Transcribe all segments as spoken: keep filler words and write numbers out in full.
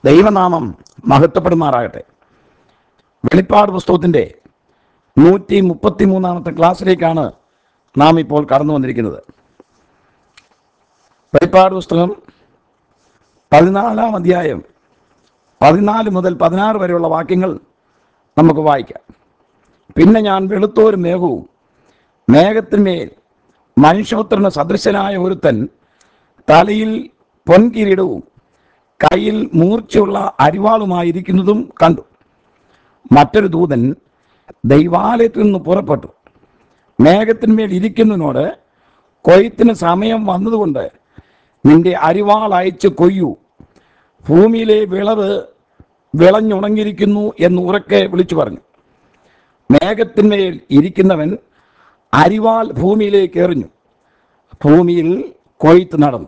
ദൈവനാമം മഹത്വപ്പെടുമാറാകട്ടെ. വെളിപ്പാട് പുസ്തകത്തിൻ്റെ നൂറ്റി മുപ്പത്തി മൂന്നാമത്തെ ക്ലാസ്സിലേക്കാണ് നാം ഇപ്പോൾ കടന്നു വന്നിരിക്കുന്നത്. വെളിപ്പാട് പുസ്തകം പതിനാലാം അധ്യായം പതിനാല് മുതൽ പതിനാറ് വരെയുള്ള വാക്യങ്ങൾ നമുക്ക് വായിക്കാം. പിന്നെ ഞാൻ വെളുത്തോരും മേഘവും, മേഘത്തിന്മേൽ മനുഷ്യപുത്രന് സദൃശനായ ഒരുത്തൻ തലയിൽ പൊൻകിരീടവും കയ്യിൽ മൂർച്ചയുള്ള അരിവാളുമായിരിക്കുന്നതും കണ്ടു. മറ്റൊരു ദൂതൻ ദൈവാലയത്തിൽ നിന്ന് പുറപ്പെട്ടു മേഘത്തിന്മേൽ ഇരിക്കുന്നതിനോട്, കൊയ്ത്തിന് സമയം വന്നതുകൊണ്ട് നിന്റെ അരിവാൾ അയച്ച് കൊയ്യൂ, ഭൂമിയിലെ വിളവ് വിളഞ്ഞുണങ്ങിയിരിക്കുന്നു എന്ന് ഉറക്കെ വിളിച്ചു പറഞ്ഞു. മേഘത്തിന്മേൽ ഇരിക്കുന്നവൻ അരിവാൾ ഭൂമിയിലേക്ക് എറിഞ്ഞു. ഭൂമിയിൽ കൊയ്ത്ത് നടന്നു.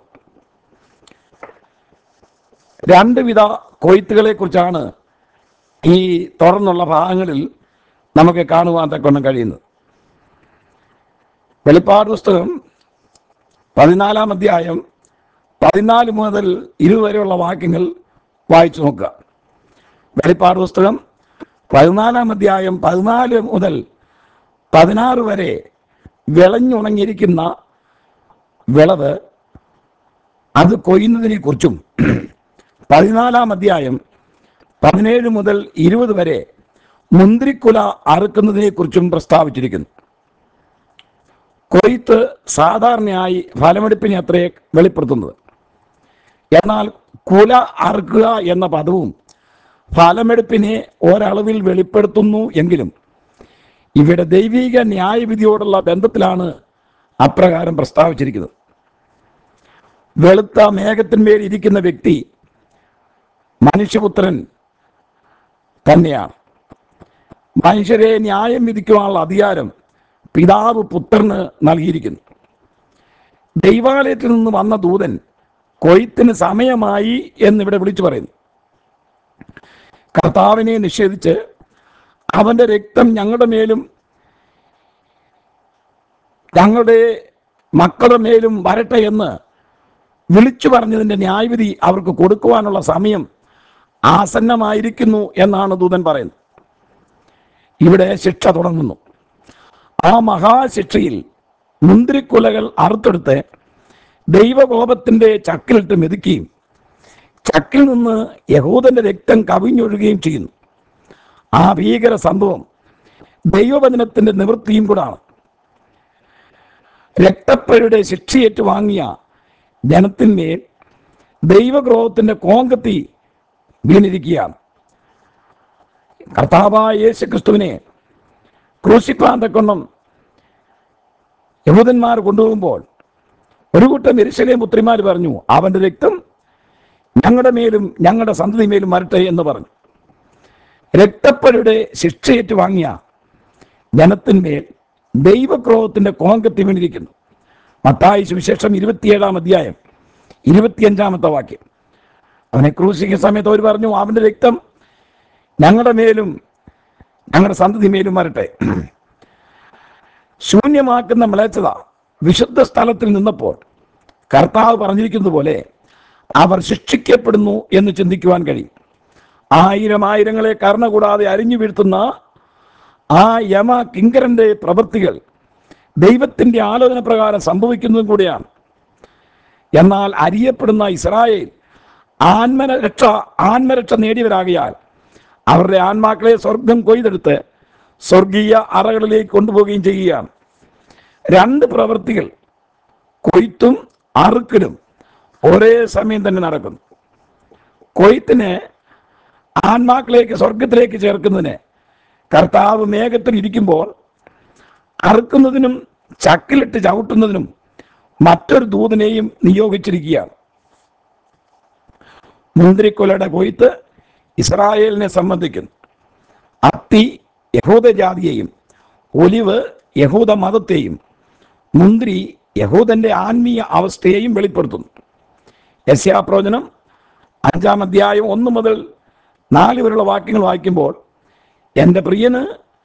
രണ്ട് വിധ കൊയ്ത്തുകളെ കുറിച്ചാണ് ഈ തുറന്നുള്ള ഭാഗങ്ങളിൽ നമുക്ക് കാണുവാൻ തക്കൊണ്ടും കഴിയുന്നത്. വെളിപ്പാട് പുസ്തകം പതിനാലാം അധ്യായം പതിനാല് മുതൽ ഇരുപത് വരെയുള്ള വാക്യങ്ങൾ വായിച്ചു നോക്കുക. വെളിപ്പാട് പുസ്തകം പതിനാലാം അധ്യായം പതിനാല് മുതൽ പതിനാറ് വരെ വിളഞ്ഞുണങ്ങിയിരിക്കുന്ന വിളവ് അത് കൊയ്യുന്നതിനെ കുറിച്ചും, പതിനാലാം അധ്യായം പതിനേഴ് മുതൽ ഇരുപത് വരെ മുന്തിരിക്കുല അറുക്കുന്നതിനെ കുറിച്ചും പ്രസ്താവിച്ചിരിക്കുന്നു. കൊയ്ത്ത് സാധാരണയായി ഫലമെടുപ്പിനെ അത്രേ വെളിപ്പെടുത്തുന്നത്. എന്നാൽ കുല അറുക്കുക എന്ന പദവും ഫലമെടുപ്പിനെ ഒരളവിൽ വെളിപ്പെടുത്തുന്നു എങ്കിലും ഇവിടെ ദൈവിക ന്യായവിധിയോടുള്ള ബന്ധത്തിലാണ് അപ്രകാരം പ്രസ്താവിച്ചിരിക്കുന്നത്. വെളുത്ത മേഘത്തിന്മേൽ ഇരിക്കുന്ന വ്യക്തി മനുഷ്യപുത്രൻ തന്നെയാണ്. മനുഷ്യരെ ന്യായം വിധിക്കുവാനുള്ള അധികാരം പിതാവ് പുത്രന് നൽകിയിരിക്കുന്നു. ദൈവാലയത്തിൽ നിന്ന് വന്ന ദൂതൻ കൊയ്ത്തിന് സമയമായി എന്നിവിടെ വിളിച്ചു പറയുന്നു. കർത്താവിനെ നിഷേധിച്ച് അവൻ്റെ രക്തം ഞങ്ങളുടെ മേലും ഞങ്ങളുടെ മക്കളുടെ മേലും വരട്ടെ എന്ന് വിളിച്ചു പറഞ്ഞതിൻ്റെ ന്യായവിധി അവർക്ക് കൊടുക്കുവാനുള്ള സമയം ആസന്നമായിരിക്കുന്നു എന്നാണ് ദൂതൻ പറയുന്നത്. ഇവിടെ ശിക്ഷ തുടങ്ങുന്നു. ആ മഹാശിക്ഷയിൽ മുന്തിരിക്കുലകൾ അറുത്തെടുത്ത് ദൈവകോപത്തിൻ്റെ ചക്കിലിട്ട് മെതിക്കുകയും ചക്കിൽ നിന്ന് യഹൂദന്റെ രക്തം കവിഞ്ഞൊഴുകുകയും ചെയ്യുന്നു. ആ ഭീകര സംഭവം ദൈവവചനത്തിൻ്റെ നിവൃത്തിയും കൂടാണ്. രക്തപ്പരുടെ ശിക്ഷയേറ്റ് വാങ്ങിയ ജനത്തിന്മേൽ ദൈവക്രോധത്തിൻ്റെ കോങ്കത്തി വീണിരിക്കുകയാണ്. കർത്താവായ യേശു ക്രിസ്തുവിനെ ക്രൂശിപ്പാൻ തക്കൊണ്ടും യഹൂദന്മാർ കൊണ്ടുപോകുമ്പോൾ ഒരു കൂട്ടം യെരൂശലേം പുത്രിമാർ പറഞ്ഞു, അവൻ്റെ രക്തം ഞങ്ങളുടെ മേലും ഞങ്ങളുടെ സന്തതി മേലും വരട്ടെ എന്ന് പറഞ്ഞു. രക്തപ്പരുടെ ശിക്ഷയേറ്റ് വാങ്ങിയ ജനത്തിന്മേൽ ദൈവക്രോധത്തിൻ്റെ കോങ്കത്തി വീണിരിക്കുന്നു. മത്തായി സുവിശേഷം ഇരുപത്തിയേഴാം അധ്യായം ഇരുപത്തിയഞ്ചാമത്തെ വാക്യം. അവനെ ക്രൂശിക്കുന്ന സമയത്ത് അവർ പറഞ്ഞു, അവൻ്റെ രക്തം ഞങ്ങളുടെ മേലും ഞങ്ങളുടെ സന്തതി മേലും വരട്ടെ. ശൂന്യമാക്കുന്ന മ്ലേച്ഛത വിശുദ്ധ സ്ഥലത്തിൽ നിന്നപ്പോൾ കർത്താവ് പറഞ്ഞിരിക്കുന്നത് പോലെ അവർ ശിക്ഷിക്കപ്പെടുന്നു എന്ന് ചിന്തിക്കുവാൻ കഴിയും. ആയിരം ആയിരങ്ങളെ കരുണ കൂടാതെ അരിഞ്ഞു വീഴ്ത്തുന്ന ആ യമ കിങ്കരന്റെ പ്രവൃത്തികൾ ദൈവത്തിൻ്റെ ആലോചന പ്രകാരം സംഭവിക്കുന്നതും കൂടിയാണ്. എന്നാൽ അറിയപ്പെടുന്ന ഇസ്രായേൽ ആത്മരക്ഷ ആത്മരക്ഷ നേടിയവരാകിയാൽ അവരുടെ ആത്മാക്കളെ സ്വർഗം കൊയ്തെടുത്ത് സ്വർഗീയ അറകളിലേക്ക് കൊണ്ടുപോവുകയും ചെയ്യുകയാണ്. രണ്ട് പ്രവൃത്തികൾ, കൊയ്ത്തും അറുക്കലും, ഒരേ സമയം തന്നെ നടക്കുന്നു. കൊയ്ത്തിന് ആത്മാക്കളേക്ക് സ്വർഗത്തിലേക്ക് ചേർക്കുന്നതിന് കർത്താവ് മേഘത്തിൽ ഇരിക്കുമ്പോൾ അറുക്കുന്നതിനും ചക്കിലിട്ട് ചവിട്ടുന്നതിനും മറ്റൊരു ദൂതനെയും നിയോഗിച്ചിരിക്കുകയാണ്. മുന്തിരിക്കുലയുടെ കൊയ്ത്ത് ഇസ്രായേലിനെ സംബന്ധിക്കുന്നു. അത്തി യഹൂദജാതിയെയും ഒലിവ് യഹൂദ മതത്തെയും മുന്തിരി യഹൂദന്റെ ആത്മീയ അവസ്ഥയെയും വെളിപ്പെടുത്തുന്നു. യെശയ്യാപ്രവചനം അഞ്ചാം അധ്യായം ഒന്ന് മുതൽ നാല് വരെയുള്ള വാക്യങ്ങൾ വായിക്കുമ്പോൾ, എൻ്റെ പ്രിയന്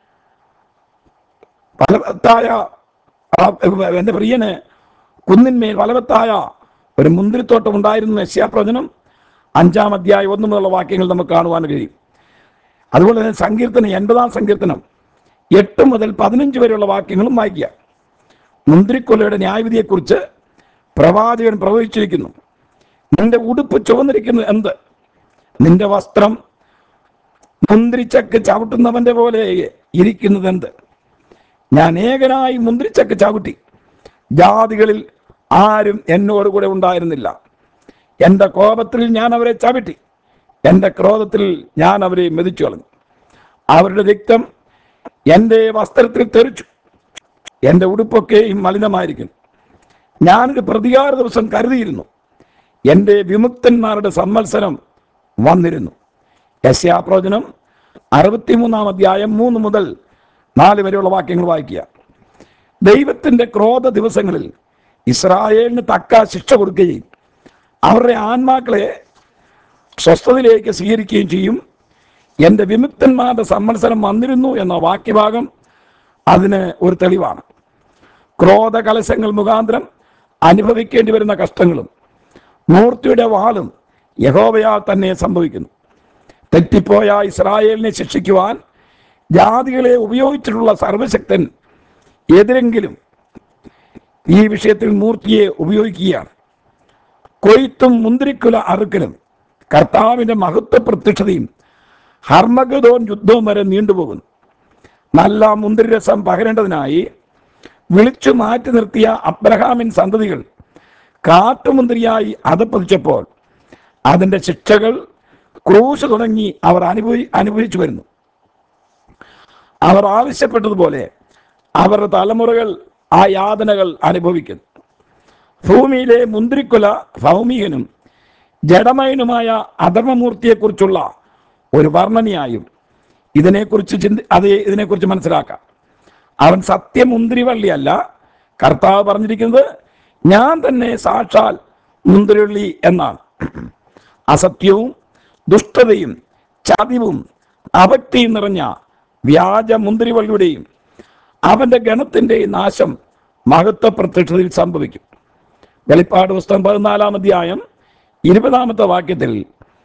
ഫലവത്തായ എൻ്റെ പ്രിയന് കുന്നിന്മേൽ ഫലവത്തായ ഒരു മുന്തിരിത്തോട്ടം ഉണ്ടായിരുന്നു യെശയ്യാപ്രവചനം അഞ്ചാം അധ്യായം ഒന്ന് മുതലുള്ള വാക്യങ്ങൾ നമുക്ക് കാണുവാൻ കഴിയും. അതുപോലെ തന്നെ സങ്കീർത്തനം എൺപതാം സങ്കീർത്തനം എട്ട് മുതൽ പതിനഞ്ച് വരെയുള്ള വാക്യങ്ങളും വായിക്കുക. മുന്തിരിക്കൊലയുടെ ന്യായവിധിയെക്കുറിച്ച് പ്രവാചകൻ പ്രവചിച്ചിരിക്കുന്നു. നിന്റെ ഉടുപ്പ് ചുവന്നിരിക്കുന്നത് എന്ത്? നിന്റെ വസ്ത്രം മുന്തിരിച്ചക്ക് ചവിട്ടുന്നവന്റെ പോലെ ഇരിക്കുന്നത് എന്ത്? ഞാൻ ഏകനായി മുന്തിരിച്ചക്ക് ചവിട്ടി, ജാതികളിൽ ആരും എന്നോടുകൂടെ ഉണ്ടായിരുന്നില്ല. എൻ്റെ കോപത്തിൽ ഞാൻ അവരെ ചവിട്ടി, എൻ്റെ ക്രോധത്തിൽ ഞാൻ അവരെ മെതിച്ചു കളഞ്ഞു. അവരുടെ രക്തം എൻ്റെ വസ്ത്രത്തിൽ തെറിച്ചു, എൻ്റെ ഉടുപ്പൊക്കെയും മലിനമായിരിക്കുന്നു. ഞാനൊരു പ്രതികാര ദിവസം കരുതിയിരുന്നു, എൻ്റെ വിമുക്തന്മാരുടെ സംവത്സരം വന്നിരുന്നു. യെശയ്യാപ്രവചനം അറുപത്തിമൂന്നാം അധ്യായം മൂന്ന് മുതൽ നാല് വരെയുള്ള വാക്യങ്ങൾ വായിക്കുക. ദൈവത്തിൻ്റെ ക്രോധ ദിവസങ്ങളിൽ ഇസ്രായേലിന് തക്ക ശിക്ഷ കൊടുക്കുകയും അവരുടെ ആത്മാക്കളെ സ്വസ്ഥതയിലേക്ക് സ്വീകരിക്കുകയും ചെയ്യും. എൻ്റെ വിമുക്തന്മാരുടെ സംവത്സരം വന്നിരുന്നു എന്ന വാക്യഭാഗം അതിന് ഒരു തെളിവാണ്. ക്രോധ കലശങ്ങൾ മുഖാന്തരം അനുഭവിക്കേണ്ടി വരുന്ന കഷ്ടങ്ങളും മൂർത്തിയുടെ വാളും യഹോവയാൽ തന്നെ സംഭവിക്കുന്നു. തെറ്റിപ്പോയ ഇസ്രായേലിനെ ശിക്ഷിക്കുവാൻ ജാതികളെ ഉപയോഗിച്ചിട്ടുള്ള സർവശക്തൻ എതിരെങ്കിലും ഈ വിഷയത്തിൽ മൂർത്തിയെ ഉപയോഗിക്കുകയാണ്. കൊയ്ത്തും മുന്തിരിക്കുല അറുക്കലും കർത്താവിൻ്റെ മഹത്വ പ്രത്യക്ഷതയും ഹർമഗദോൻ യുദ്ധവും വരെ നീണ്ടുപോകുന്നു. നല്ല മുന്തിരിരസം പകരേണ്ടതിനായി വിളിച്ചു മാറ്റി നിർത്തിയ അബ്രഹാമിൻ സന്തതികൾ കാട്ടുമുന്തിരിയായി അധപ്പതിച്ചപ്പോൾ അതിൻ്റെ ശിക്ഷകൾ ക്രൂശ് തുടങ്ങി അവർ അനുഭവി അനുഭവിച്ചു വരുന്നു. അവർ ആവശ്യപ്പെട്ടതുപോലെ അവരുടെ തലമുറകൾ ആ യാതനകൾ അനുഭവിക്കുന്നു. ഭൂമിയിലെ മുന്തിരിക്കുല ഭൗമികനും ജഡമയനുമായ അധർമ്മമൂർത്തിയെക്കുറിച്ചുള്ള ഒരു വർണ്ണനയായും ഇതിനെക്കുറിച്ച് ചിന്തി അത് ഇതിനെക്കുറിച്ച് മനസ്സിലാക്കാം. അവൻ സത്യമുന്തിരിവള്ളിയല്ല. കർത്താവ് പറഞ്ഞിരിക്കുന്നത് ഞാൻ തന്നെ സാക്ഷാൽ മുന്തിരിവള്ളി എന്നാണ്. അസത്യവും ദുഷ്ടതയും ചതിവും അഭക്തിയും നിറഞ്ഞ വ്യാജ മുന്തിരിവള്ളിയുടെയും അവൻ്റെ ഗണത്തിൻ്റെ നാശം മഹത്വ പ്രത്യക്ഷതയിൽ സംഭവിക്കും. വെളിപ്പാട് പുസ്തകം പതിനാലാം അധ്യായം ഇരുപതാമത്തെ വാക്യത്തിൽ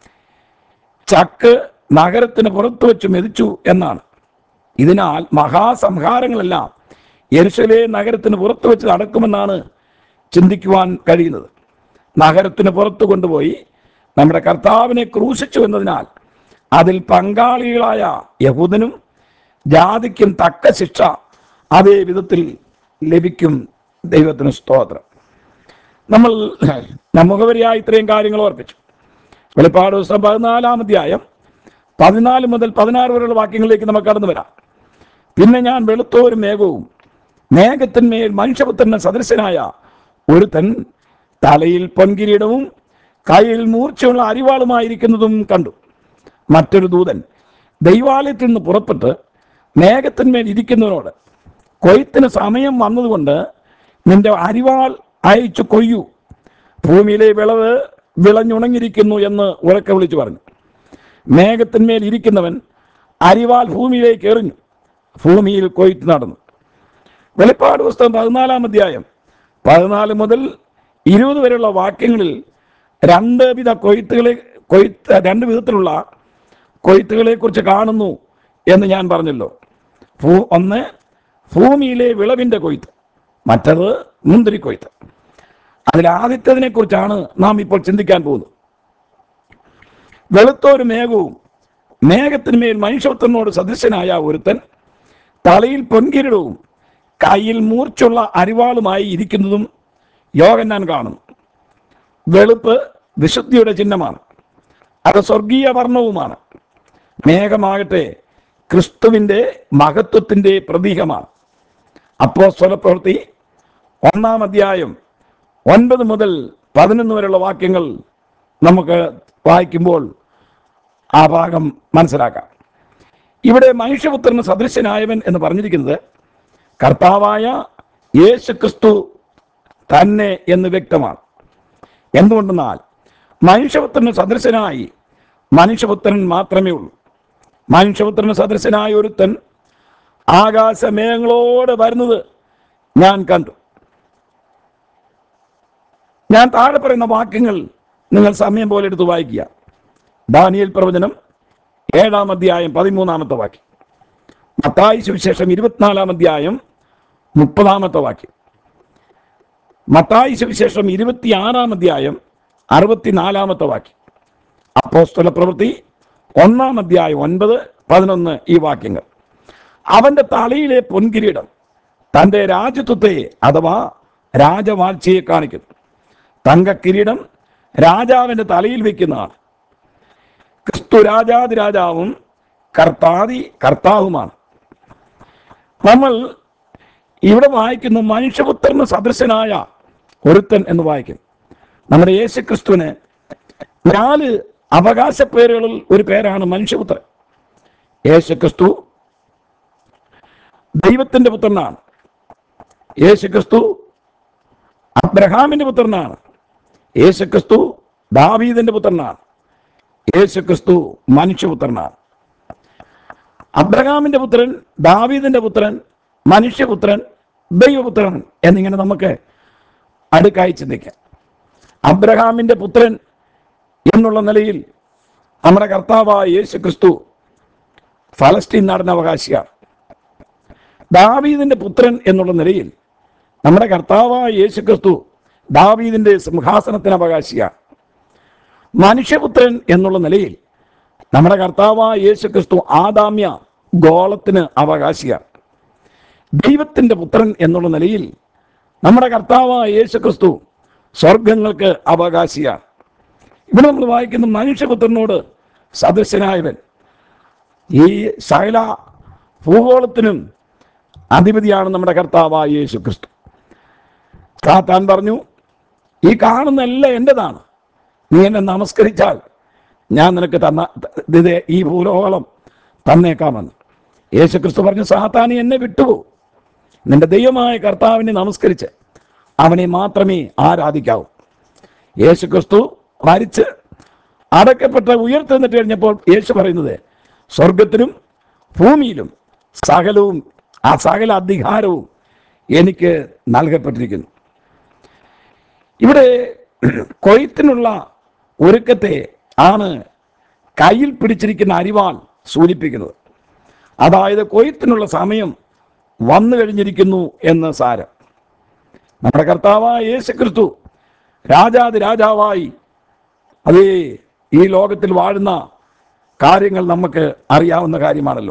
ചക്ക് നഗരത്തിന് പുറത്തു വെച്ച് മെതിച്ചു എന്നാണ്. ഇതിനാൽ മഹാസംഹാരങ്ങളെല്ലാം യെരൂശലേം നഗരത്തിന് പുറത്തു വെച്ച് നടക്കുമെന്നാണ് ചിന്തിക്കുവാൻ കഴിയുന്നത്. നഗരത്തിന് പുറത്തു കൊണ്ടുപോയി നമ്മുടെ കർത്താവിനെ ക്രൂശിച്ചു എന്നതിനാൽ അതിൽ പങ്കാളികളായ യഹൂദനും ജാതിക്കും തക്ക ശിക്ഷ അതേ വിധത്തിൽ ലഭിക്കും. ദൈവത്തിന് സ്തോത്രം. നമ്മൾ മുഖവരിയായി ഇത്രയും കാര്യങ്ങൾ ഓർപ്പിച്ചു. വെളിപ്പാട് പുസ്തകം പതിനാലാം അധ്യായം പതിനാല് മുതൽ പതിനാറ് വരെയുള്ള വാക്യങ്ങളിലേക്ക് നമുക്ക് കടന്നു വരാം. പിന്നെ ഞാൻ വെളുത്തോരും മേഘവും മേഘത്തിന്മേൽ മനുഷ്യപുത്രന് സദൃശനായ ഒരുത്തൻ തലയിൽ പൊൻകിരീടവും കയ്യിൽ മൂർച്ചയുള്ള അരിവാളുമായിരിക്കുന്നതും കണ്ടു. മറ്റൊരു ദൂതൻ ദൈവാലയത്തിൽ നിന്ന് പുറപ്പെട്ട് മേഘത്തിന്മേൽ ഇരിക്കുന്നവനോട്, കൊയ്ത്തിന് സമയം വന്നതുകൊണ്ട് നിന്റെ അരിവാൾ അയച്ചു കൊയ്യൂ, ഭൂമിയിലെ വിളവ് വിളഞ്ഞുണങ്ങിയിരിക്കുന്നു എന്ന് ഉറക്കെ വിളിച്ചു പറഞ്ഞു. മേഘത്തിന്മേൽ ഇരിക്കുന്നവൻ അരിവാൾ ഭൂമിയിലേക്ക് എറിഞ്ഞു, ഭൂമിയിൽ കൊയ്ത്ത് നടന്നു. വെളിപ്പാട് പുസ്തകം പതിനാലാം അധ്യായം പതിനാല് മുതൽ ഇരുപത് വരെയുള്ള വാക്യങ്ങളിൽ രണ്ട് വിധ കൊയ്ത്തുകളെ കൊയ്ത്ത് രണ്ട് വിധത്തിലുള്ള കൊയ്ത്തുകളെ കുറിച്ച് കാണുന്നു എന്ന് ഞാൻ പറഞ്ഞല്ലോ. ഭൂ ഒന്ന് ഭൂമിയിലെ വിളവിൻ്റെ കൊയ്ത്ത്, മറ്റത് മുന്തിരി കൊയ്ത്ത്. അതിൽ ആദ്യത്തേതിനെ കുറിച്ചാണ് നാം ഇപ്പോൾ ചിന്തിക്കാൻ പോകുന്നത്. വെളുത്തൊരു മേഘവും മേഘത്തിന്മേൽ മനുഷ്യപുത്രനോട് സദൃശനായ ഒരുത്തൻ തലയിൽ പൊൻകിരീടവും കയ്യിൽ മൂർച്ചുള്ള അരിവാളുമായി ഇരിക്കുന്നതും യോഹന്നാൻ കാണുന്നു. വെളുപ്പ് വിശുദ്ധിയുടെ ചിഹ്നമാണ്, അത് സ്വർഗീയ വർണ്ണവുമാണ്. മേഘമാകട്ടെ ക്രിസ്തുവിൻ്റെ മഹത്വത്തിൻ്റെ പ്രതീകമാണ്. അപ്പോസ്തലപ്രവൃത്തി ഒന്നാം അധ്യായം ഒൻപത് മുതൽ പതിനൊന്ന് വരെയുള്ള വാക്യങ്ങൾ നമുക്ക് വായിക്കുമ്പോൾ ആ ഭാഗം മനസ്സിലാക്കാം. ഇവിടെ മനുഷ്യപുത്രന് സദൃശനായവൻ എന്ന് പറഞ്ഞിരിക്കുന്നത് കർത്താവായ യേശു ക്രിസ്തു തന്നെ എന്ന് വ്യക്തമാണ്. എന്തുകൊണ്ടെന്നാൽ മനുഷ്യപുത്രന് സദൃശനായി മനുഷ്യപുത്രൻ മാത്രമേ ഉള്ളൂ. മനുഷ്യപുത്രന് സദൃശനായ ഒരുത്തൻ ആകാശമേഘങ്ങളോട് വരുന്നത് ഞാൻ കണ്ടു. ഞാൻ താഴെ പറയുന്ന വാക്യങ്ങൾ നിങ്ങൾ സമയം പോലെ എടുത്ത് വായിക്കുക. ദാനിയേൽ പ്രവചനം ഏഴാം അധ്യായം പതിമൂന്നാമത്തെ വാക്യം, മത്തായി സുവിശേഷം ഇരുപത്തിനാലാം അധ്യായം മുപ്പതാമത്തെ വാക്യം, മത്തായി സുവിശേഷം ഇരുപത്തിയാറാം അധ്യായം അറുപത്തിനാലാമത്തെ വാക്യം, അപ്പോസ്തല പ്രവൃത്തി ഒന്നാം അധ്യായം ഒൻപത് പതിനൊന്ന് ഈ വാക്യങ്ങൾ. അവന്റെ തലയിലെ പൊൻകിരീടം തൻ്റെ രാജത്വത്തെ അഥവാ രാജവാഴ്ചയെ കാണിക്കുന്നു. തങ്കക്കിരീടം രാജാവിൻ്റെ തലയിൽ വയ്ക്കുന്നതാണ്. ക്രിസ്തു രാജാതി രാജാവും കർത്താതി കർത്താവുമാണ്. നമ്മൾ ഇവിടെ വായിക്കുന്നു മനുഷ്യപുത്രന് സദൃശനായ ഒരുത്തൻ എന്ന് വായിക്കും. നമ്മുടെ യേശു ക്രിസ്തുവിന് നാല് അവകാശ പേരുകളിൽ ഒരു പേരാണ് മനുഷ്യപുത്രൻ. യേശു ക്രിസ്തു ദൈവത്തിന്റെ പുത്രനാണ്. യേശു ക്രിസ്തു അബ്രഹാമിന്റെ പുത്രനാണ്. യേശു ക്രിസ്തു ദാവീദിന്റെ പുത്രനാണ്. യേശു ക്രിസ്തു മനുഷ്യപുത്രനാണ്. അബ്രഹാമിന്റെ പുത്രൻ, ദാവീദിന്റെ പുത്രൻ, മനുഷ്യപുത്രൻ, ദൈവപുത്രൻ എന്നിങ്ങനെ നമുക്ക് അടുക്കായി ചിന്തിക്കാം. അബ്രഹാമിന്റെ പുത്രൻ എന്നുള്ള നിലയിൽ നമ്മുടെ കർത്താവായ യേശു ക്രിസ്തു ഫലസ്തീൻ നാടിന് അവകാശിയാണ്. ദാവീദിന്റെ പുത്രൻ എന്നുള്ള നിലയിൽ നമ്മുടെ കർത്താവായ യേശു ക്രിസ്തു ദാവീദിന്റെ സിംഹാസനത്തിന് അവകാശിയാണ്. മനുഷ്യപുത്രൻ എന്നുള്ള നിലയിൽ നമ്മുടെ കർത്താവായ യേശു ക്രിസ്തു ആദാമ്യ ഗോളത്തിന് അവകാശിയാണ്. ദൈവത്തിന്റെ പുത്രൻ എന്നുള്ള നിലയിൽ നമ്മുടെ കർത്താവായ യേശു ക്രിസ്തു സ്വർഗങ്ങൾക്ക് അവകാശിയാണ്. ഇവിടെ നമ്മൾ വായിക്കുന്ന മനുഷ്യപുത്രനോട് സദൃശനായവൻ ഈ സകല ഭൂഗോളത്തിനും അധിപതിയാണ് നമ്മുടെ കർത്താവായ യേശു ക്രിസ്തു. സാത്താൻ പറഞ്ഞു, ഈ കാണുന്ന എല്ലാം എൻ്റെതാണ്, നീ എന്നെ നമസ്കരിച്ചാൽ ഞാൻ നിനക്ക് തന്ന ഇത് ഈ ഭൂലോകം തന്നേക്കാമെന്ന്. യേശു ക്രിസ്തു പറഞ്ഞു, സാത്താൻ എന്നെ വിട്ടുപോകും, നിന്റെ ദൈവമായ കർത്താവിനെ നമസ്കരിച്ച് അവനെ മാത്രമേ ആരാധിക്കാവൂ. യേശു ക്രിസ്തു മരിച്ച് അടക്കപ്പെട്ട ഉയർത്തെന്നിട്ട് കഴിഞ്ഞപ്പോൾ യേശു പറയുന്നത്, സ്വർഗത്തിലും ഭൂമിയിലും സകലവും ആ സകല അധികാരവും എനിക്ക് നൽകപ്പെട്ടിരിക്കുന്നു. ഇവിടെ കൊയ്ത്തിനുള്ള ഒരുക്കത്തെ ആണ് കയ്യിൽ പിടിച്ചിരിക്കുന്ന അരിവാൾ സൂചിപ്പിക്കുന്നത്. അതായത് കൊയ്ത്തിനുള്ള സമയം വന്നു കഴിഞ്ഞിരിക്കുന്നു എന്ന് സാരം. നമ്മുടെ കർത്താവായ യേശു ക്രിസ്തു രാജാതി രാജാവായി അതേ ഈ ലോകത്തിൽ വാഴുന്ന കാര്യങ്ങൾ നമുക്ക് അറിയാവുന്ന കാര്യമാണല്ലോ.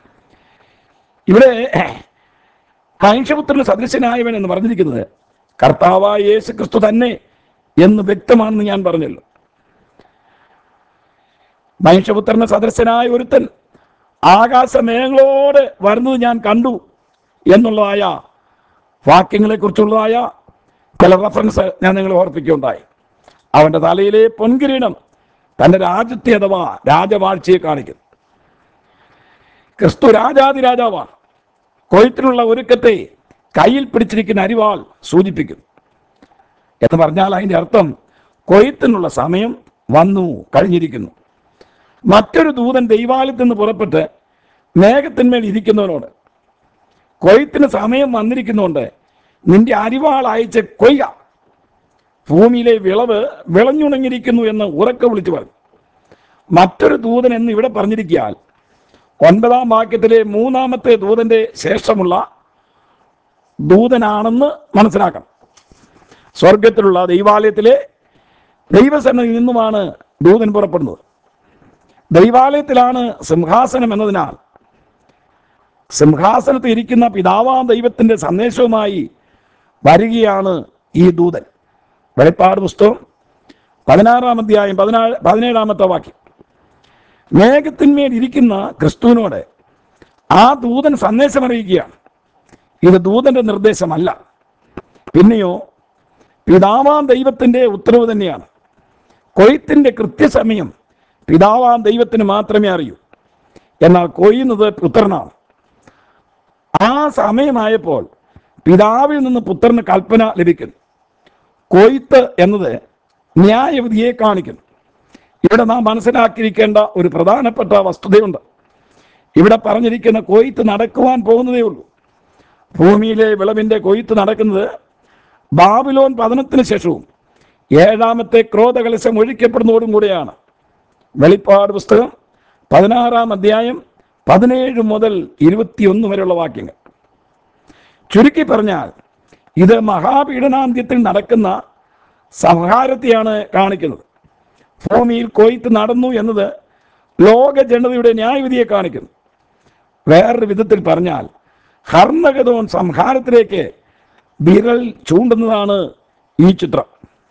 ഇവിടെ മനുഷ്യപുത്രന് സദൃശനായവൻ എന്ന് പറഞ്ഞിരിക്കുന്നത് കർത്താവായ യേശു ക്രിസ്തു തന്നെ എന്ന് വ്യക്തമാണെന്ന് ഞാൻ പറഞ്ഞല്ലോ. മനുഷ്യപുത്രന് സദൃശനായ ഒരുത്തൻ ആകാശമേഘങ്ങളോട് വരുന്നത് ഞാൻ കണ്ടു എന്നുള്ളതായ വാക്യങ്ങളെ കുറിച്ചുള്ളതായ ചില റെഫറൻസ് ഞാൻ നിങ്ങളെ ഓർപ്പിക്കുകയുണ്ടായി. അവൻ്റെ തലയിലെ പൊൻകിരീടം തൻ്റെ രാജ്യത്തെ അഥവാ രാജവാഴ്ചയെ കാണിക്കുന്നു. ക്രിസ്തു രാജാതി രാജാവാണ്. കൊയ്ത്തിനുള്ള ഒരുക്കത്തെ കയ്യിൽ പിടിച്ചിരിക്കുന്ന അരിവാൾ സൂചിപ്പിക്കുന്നു എന്ന് പറഞ്ഞാൽ അതിൻ്റെ അർത്ഥം കൊയ്ത്തിനുള്ള സമയം വന്നു കഴിഞ്ഞിരിക്കുന്നു. മറ്റൊരു ദൂതൻ ദൈവാലയത്തിൽ നിന്ന് പുറപ്പെട്ട് മേഘത്തിന്മേൽ ഇരിക്കുന്നവനോട്, കൊയ്ത്തിന് സമയം വന്നിരിക്കുന്നുണ്ട്, നിന്റെ അരിവാൾ അയച്ച് കൊയ്യുക, ഭൂമിയിലെ വിളവ് വിളഞ്ഞുണങ്ങിയിരിക്കുന്നു എന്ന് ഉറക്കെ വിളിച്ചു പറഞ്ഞു. മറ്റൊരു ദൂതൻ എന്ന് ഇവിടെ പറഞ്ഞിരിക്കാൻ ഒൻപതാം വാക്യത്തിലെ മൂന്നാമത്തെ ദൂതന്റെ ശേഷമുള്ള ദൂതനാണെന്ന് മനസ്സിലാക്കണം. സ്വർഗത്തിലുള്ള ദൈവാലയത്തിലെ ദൈവസന്നിധിയിൽ നിന്നുമാണ് ദൂതൻ പുറപ്പെടുന്നത്. ദൈവാലയത്തിലാണ് സിംഹാസനം എന്നതിനാൽ സിംഹാസനത്തിൽ ഇരിക്കുന്ന പിതാവാം ദൈവത്തിൻ്റെ സന്ദേശവുമായി വരികയാണ് ഈ ദൂതൻ. വെളിപ്പാട് പുസ്തകം പതിനാറാം അധ്യായം പതിനാല് പതിനേഴാമത്തെ വാക്യം. മേഘത്തിന്മേൽ ഇരിക്കുന്ന ക്രിസ്തുവിനോട് ആ ദൂതൻ സന്ദേശം അറിയിക്കുകയാണ്. ഇത് ദൂതന്റെ നിർദ്ദേശമല്ല, പിന്നെയോ പിതാവാം ദൈവത്തിൻ്റെ ഉത്തരവ് തന്നെയാണ്. കൊയ്ത്തിൻ്റെ കൃത്യസമയം പിതാവാം ദൈവത്തിന് മാത്രമേ അറിയൂ, എന്നാൽ കൊയ്യുന്നത് പുത്രനാണ്. ആ സമയമായപ്പോൾ പിതാവിൽ നിന്ന് പുത്രന് കൽപ്പന ലഭിക്കുന്നു. കൊയ്ത്ത് എന്നത് ന്യായവിധിയെ കാണിക്കുന്നു. ഇവിടെ നാം മനസ്സിലാക്കിയിരിക്കേണ്ട ഒരു പ്രധാനപ്പെട്ട വസ്തുതയുണ്ട്. ഇവിടെ പറഞ്ഞിരിക്കുന്ന കൊയ്ത്ത് നടക്കുവാൻ പോകുന്നതേ ഉള്ളൂ. ഭൂമിയിലെ വിളവിൻ്റെ കൊയ്ത്ത് നടക്കുന്നത് ബാബിലോൺ പതനത്തിന് ശേഷവും ഏഴാമത്തെ ക്രോധകലശം ഒഴിക്കപ്പെടുന്നതോടും കൂടെയാണ്. വെളിപ്പാട് പുസ്തകം പതിനാറാം അധ്യായം പതിനേഴ് മുതൽ ഇരുപത്തിയൊന്ന് വരെയുള്ള വാക്യങ്ങൾ. ചുരുക്കി പറഞ്ഞാൽ ഇത് മഹാപീഡനാന്ത്യത്തിൽ നടക്കുന്ന സംഹാരത്തെയാണ് കാണിക്കുന്നത്. ഭൂമിയിൽ കൊയ്ത്ത് നടന്നു എന്നത് ലോക ജനതയുടെ ന്യായവിധിയെ കാണിക്കുന്നു. വേറൊരു വിധത്തിൽ പറഞ്ഞാൽ ഹർമഗദോൻ സംഹാരത്തിലേക്ക് വിരൽ ചൂണ്ടുന്നതാണ് ഈ ചിത്രം.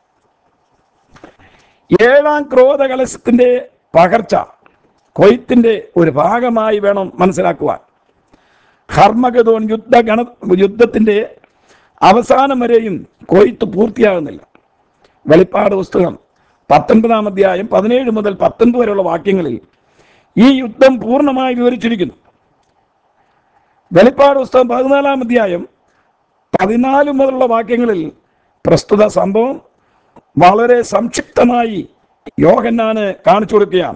ഏഴാം ക്രോധകലശത്തിന്റെ പകർച്ച കൊയ്ത്തിന്റെ ഒരു ഭാഗമായി വേണം മനസ്സിലാക്കുവാൻ. ഹർമഗദോൻ യുദ്ധഗണ യുദ്ധത്തിന്റെ അവസാനം വരെയും കൊയ്ത്ത് പൂർത്തിയാകുന്നില്ല. വെളിപ്പാട് പുസ്തകം പത്തൊൻപതാം അധ്യായം പതിനേഴ് മുതൽ പത്തൊൻപത് വരെയുള്ള വാക്യങ്ങളിൽ ഈ യുദ്ധം പൂർണ്ണമായി വിവരിച്ചിരിക്കുന്നു. വെളിപ്പാട് പുസ്തകം പതിനാലാം അധ്യായം പതിനാല് മുതലുള്ള വാക്യങ്ങളിൽ പ്രസ്തുത സംഭവം വളരെ സംക്ഷിപ്തമായി യോഹന്നാന് കാണിച്ചു കൊടുക്കുകയാണ്.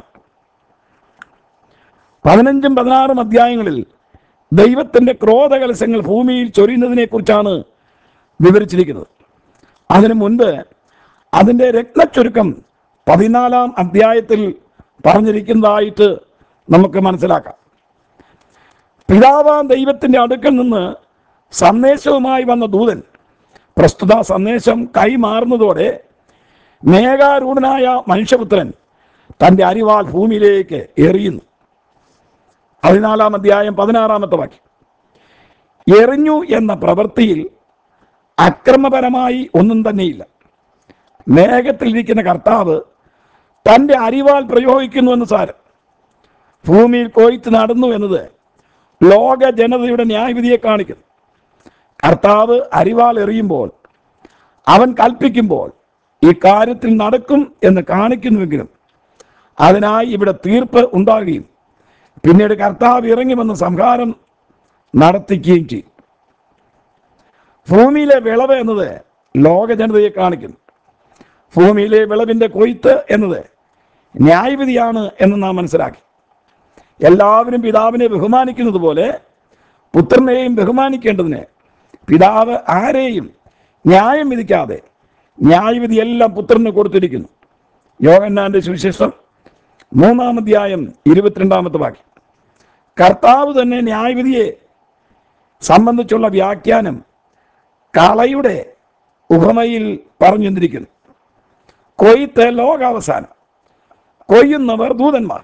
പതിനഞ്ചും പതിനാറും അധ്യായങ്ങളിൽ ദൈവത്തിന്റെ ക്രോധകലശങ്ങൾ ഭൂമിയിൽ ചൊരിയുന്നതിനെ കുറിച്ചാണ് വിവരിച്ചിരിക്കുന്നത്. അതിനു മുൻപ് അതിൻ്റെ രത്നച്ചുരുക്കം പതിനാലാം അധ്യായത്തിൽ പറഞ്ഞിരിക്കുന്നതായിട്ട് നമുക്ക് മനസ്സിലാക്കാം. പിതാവാം ദൈവത്തിന്റെ അടുക്കൽ നിന്ന് സന്ദേശവുമായി വന്ന ദൂതൻ പ്രസ്തുത സന്ദേശം കൈമാറുന്നതോടെ മേഘാരൂഢനായ മനുഷ്യപുത്രൻ തൻ്റെ അരിവാൾ ഭൂമിയിലേക്ക് എറിയുന്നു. പതിനാലാം അധ്യായം പതിനാറാമത്തെ വാക്യം. എറിഞ്ഞു എന്ന പ്രവൃത്തിയിൽ അക്രമപരമായി ഒന്നും തന്നെയില്ല. മേഘത്തിലിരിക്കുന്ന കർത്താവ് തൻ്റെ അരിവാൾ പ്രയോഗിക്കുന്നുവെന്ന് സാരം. ഭൂമിയിൽ കൊയ്ത്ത് നടന്നു എന്നത് ലോക ജനതയുടെ ന്യായവിധിയെ കാണിക്കുന്നു. കർത്താവ് അരിവാൾ എറിയുമ്പോൾ അവൻ കൽപ്പിക്കുമ്പോൾ ഈ കാര്യത്തിൽ നടക്കും എന്ന് കാണിക്കുന്നുവെങ്കിലും അതിനായി ഇവിടെ തീർപ്പ് ഉണ്ടാകുകയും പിന്നീട് കർത്താവ് ഇറങ്ങി വന്ന് സംഹാരം നടത്തിക്കുകയും ചെയ്യും. ഭൂമിയിലെ വിളവ് എന്നത് ലോക ജനതയെ കാണിക്കുന്നു. ഭൂമിയിലെ വിളവിൻ്റെ കൊയ്ത്ത് എന്നത് ന്യായവിധിയാണ് എന്ന് നാം മനസ്സിലാക്കി. എല്ലാവരും പിതാവിനെ ബഹുമാനിക്കുന്നത് പോലെ പുത്രനെയും ബഹുമാനിക്കേണ്ടതിന് പിതാവ് ആരെയും ന്യായം വിധിക്കാതെ ന്യായവിധി എല്ലാം പുത്രന് കൊടുത്തിരിക്കുന്നു. യോഹന്നാന്റെ സുവിശേഷം മൂന്നാം അധ്യായം ഇരുപത്തിരണ്ടാമത്തെ വാക്യം. കർത്താവ് തന്നെ ന്യായവിധിയെ സംബന്ധിച്ചുള്ള വ്യാഖ്യാനം കളയുടെ ഉപമയിൽ പറഞ്ഞു തന്നിരിക്കുന്നു. കൊയ്ത്ത് ലോകാവസാനം, കൊയ്യുന്നവർ ദൂതന്മാർ.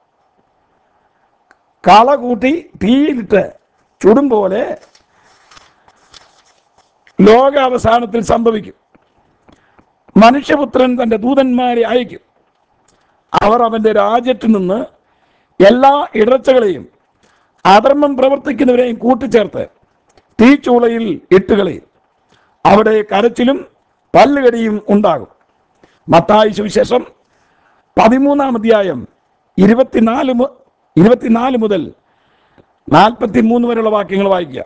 കള കൂട്ടി തീയിലിട്ട് ചുടും പോലെ ലോകാവസാനത്തിൽ സംഭവിക്കും. മനുഷ്യപുത്രൻ തൻ്റെ ദൂതന്മാരെ അയക്കും. അവർ അവൻ്റെ രാജ്യത്തിൽ നിന്ന് എല്ലാ ഇടർച്ചകളെയും അധർമ്മം പ്രവർത്തിക്കുന്നവരെയും കൂട്ടിച്ചേർത്ത് തീച്ചൂളയിൽ ഇട്ടുകളയും. അവിടെ കരച്ചിലും പല്ലുകടിയും ഉണ്ടാകും. മത്തായി സുവിശേഷം പതിമൂന്നാം അധ്യായം ഇരുപത്തിനാല് ഇരുപത്തിനാല് മുതൽ നാൽപ്പത്തി മൂന്ന് വരെയുള്ള വാക്യങ്ങൾ വായിക്കുക.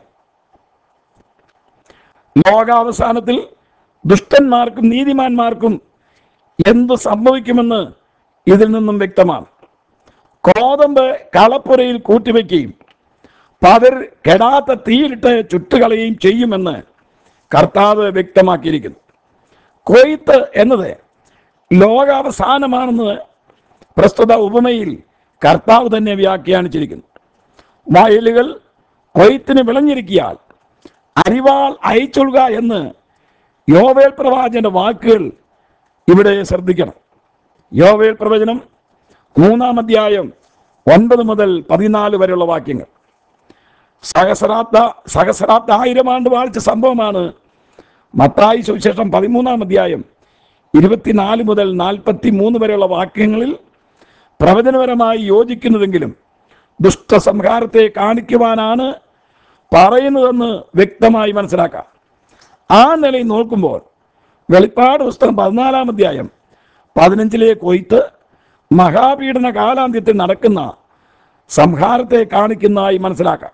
ലോകാവസാനത്തിൽ ദുഷ്ടന്മാർക്കും നീതിമാന്മാർക്കും എന്തു സംഭവിക്കുമെന്ന് ഇതിൽ നിന്നും വ്യക്തമാണ്. കോതമ്പ് കളപ്പുരയിൽ കൂട്ടിവെക്കുകയും പതിർ കെടാത്ത തീയിലിട്ട് ചുട്ടുകളയുകയും ചെയ്യുമെന്ന് കർത്താവ് വ്യക്തമാക്കിയിരിക്കുന്നു. കൊയ്ത്ത് എന്നത് ലോകാവസാനമാണെന്ന് പ്രസ്തുത ഉപമയിൽ കർത്താവ് തന്നെ വ്യാഖ്യാനിച്ചിരിക്കുന്നു. വയലുകൾ കൊയ്ത്തിന് വിളഞ്ഞിരിക്കിയാൽ അരിവാൾ അയച്ചൊള്ളുക എന്ന് യോവേൽ പ്രവാചകന്റെ വാക്കുകൾ ഇവിടെ ശ്രദ്ധിക്കണം. യോവേൽ പ്രവചനം മൂന്നാം അധ്യായം ഒൻപത് മുതൽ പതിനാല് വരെയുള്ള വാക്യങ്ങൾ. സഹസ്രാബ്ദ സഹസ്രാബ്ദ ആയിരം ആണ്ട് വാഴ്ച സംഭവമാണ് മത്തായി സുവിശേഷം പതിമൂന്നാം അധ്യായം ഇരുപത്തിനാല് മുതൽ നാൽപ്പത്തി മൂന്ന് വരെയുള്ള വാക്യങ്ങളിൽ പ്രവചനപരമായി യോജിക്കുന്നതെങ്കിലും ദുഷ്ടസംഹാരത്തെ കാണിക്കുവാനാണ് പറയുന്നതെന്ന് വ്യക്തമായി മനസ്സിലാക്കാം. ആ നിലയിൽ നോക്കുമ്പോൾ വെളിപ്പാട് പുസ്തകം പതിനാലാം അധ്യായം പതിനഞ്ചിലെ കൊയ്ത്ത് മഹാപീഡന കാലാന്ത്യത്തിൽ നടക്കുന്ന സംഹാരത്തെ കാണിക്കുന്നതായി മനസ്സിലാക്കാം.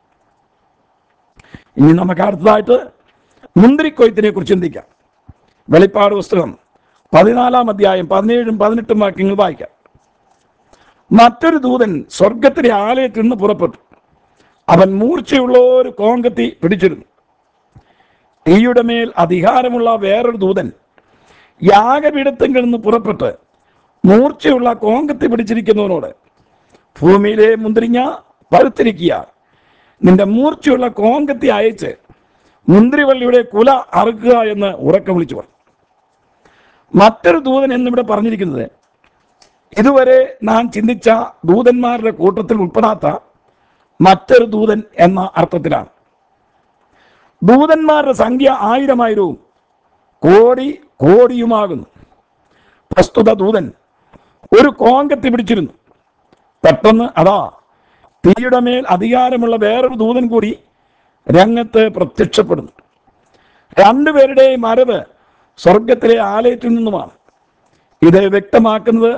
ഇനി നമുക്ക് അടുത്തതായിട്ട് മുന്തിരിക്കൊയ്ത്തിനെ കുറിച്ച് ചിന്തിക്കാം. വെളിപ്പാട് പുസ്തകം പതിനാലാം അധ്യായം പതിനേഴും പതിനെട്ടും വാക്യങ്ങൾ വായിക്കാം. മറ്റൊരു ദൂതൻ സ്വർഗത്തിലെ ആലയത്തിൽ നിന്ന് പുറപ്പെട്ടു. അവൻ മൂർച്ചയുള്ള ഒരു കോങ്കത്തി പിടിച്ചിരുന്നു. തീയുടെ മേൽ അധികാരമുള്ള വേറൊരു ദൂതൻ യാഗപീഠത്തിൽ നിന്ന് പുറപ്പെട്ട് മൂർച്ചയുള്ള കോങ്കത്തി പിടിച്ചിരിക്കുന്നവനോട് ഭൂമിയിലെ മുന്തിരിങ്ങ പഴുത്തിരിക്കുക, നിന്റെ മൂർച്ചയുള്ള കോങ്കത്തി അയച്ച് മുന്തിരിവള്ളിയുടെ കുല അറുക്കുക എന്ന് ഉറക്കം വിളിച്ചു പറഞ്ഞു. മറ്റൊരു ദൂതൻ എന്നിവിടെ പറഞ്ഞിരിക്കുന്നത് ഇതുവരെ നാം ചിന്തിച്ച ദൂതന്മാരുടെ കൂട്ടത്തിൽ ഉൾപ്പെടാത്ത മറ്റൊരു ദൂതൻ എന്ന അർത്ഥത്തിലാണ്. ദൂതന്മാരുടെ സംഖ്യ ആയിരമായിരവും കോടി കോടിയുമാകുന്നു. പ്രസ്തുത ദൂതൻ ഒരു കോങ്കത്തി പിടിച്ചിരുന്നു. പെട്ടെന്ന് അതാ തീയുടെ മേൽ അധികാരമുള്ള വേറൊരു ദൂതൻ കൂടി രംഗത്ത് പ്രത്യക്ഷപ്പെടുന്നു. രണ്ടുപേരുടെയും മരവ് സ്വർഗത്തിലെ ആലയത്തിൽ നിന്നുമാണ്. ഇത് വ്യക്തമാക്കുന്നത്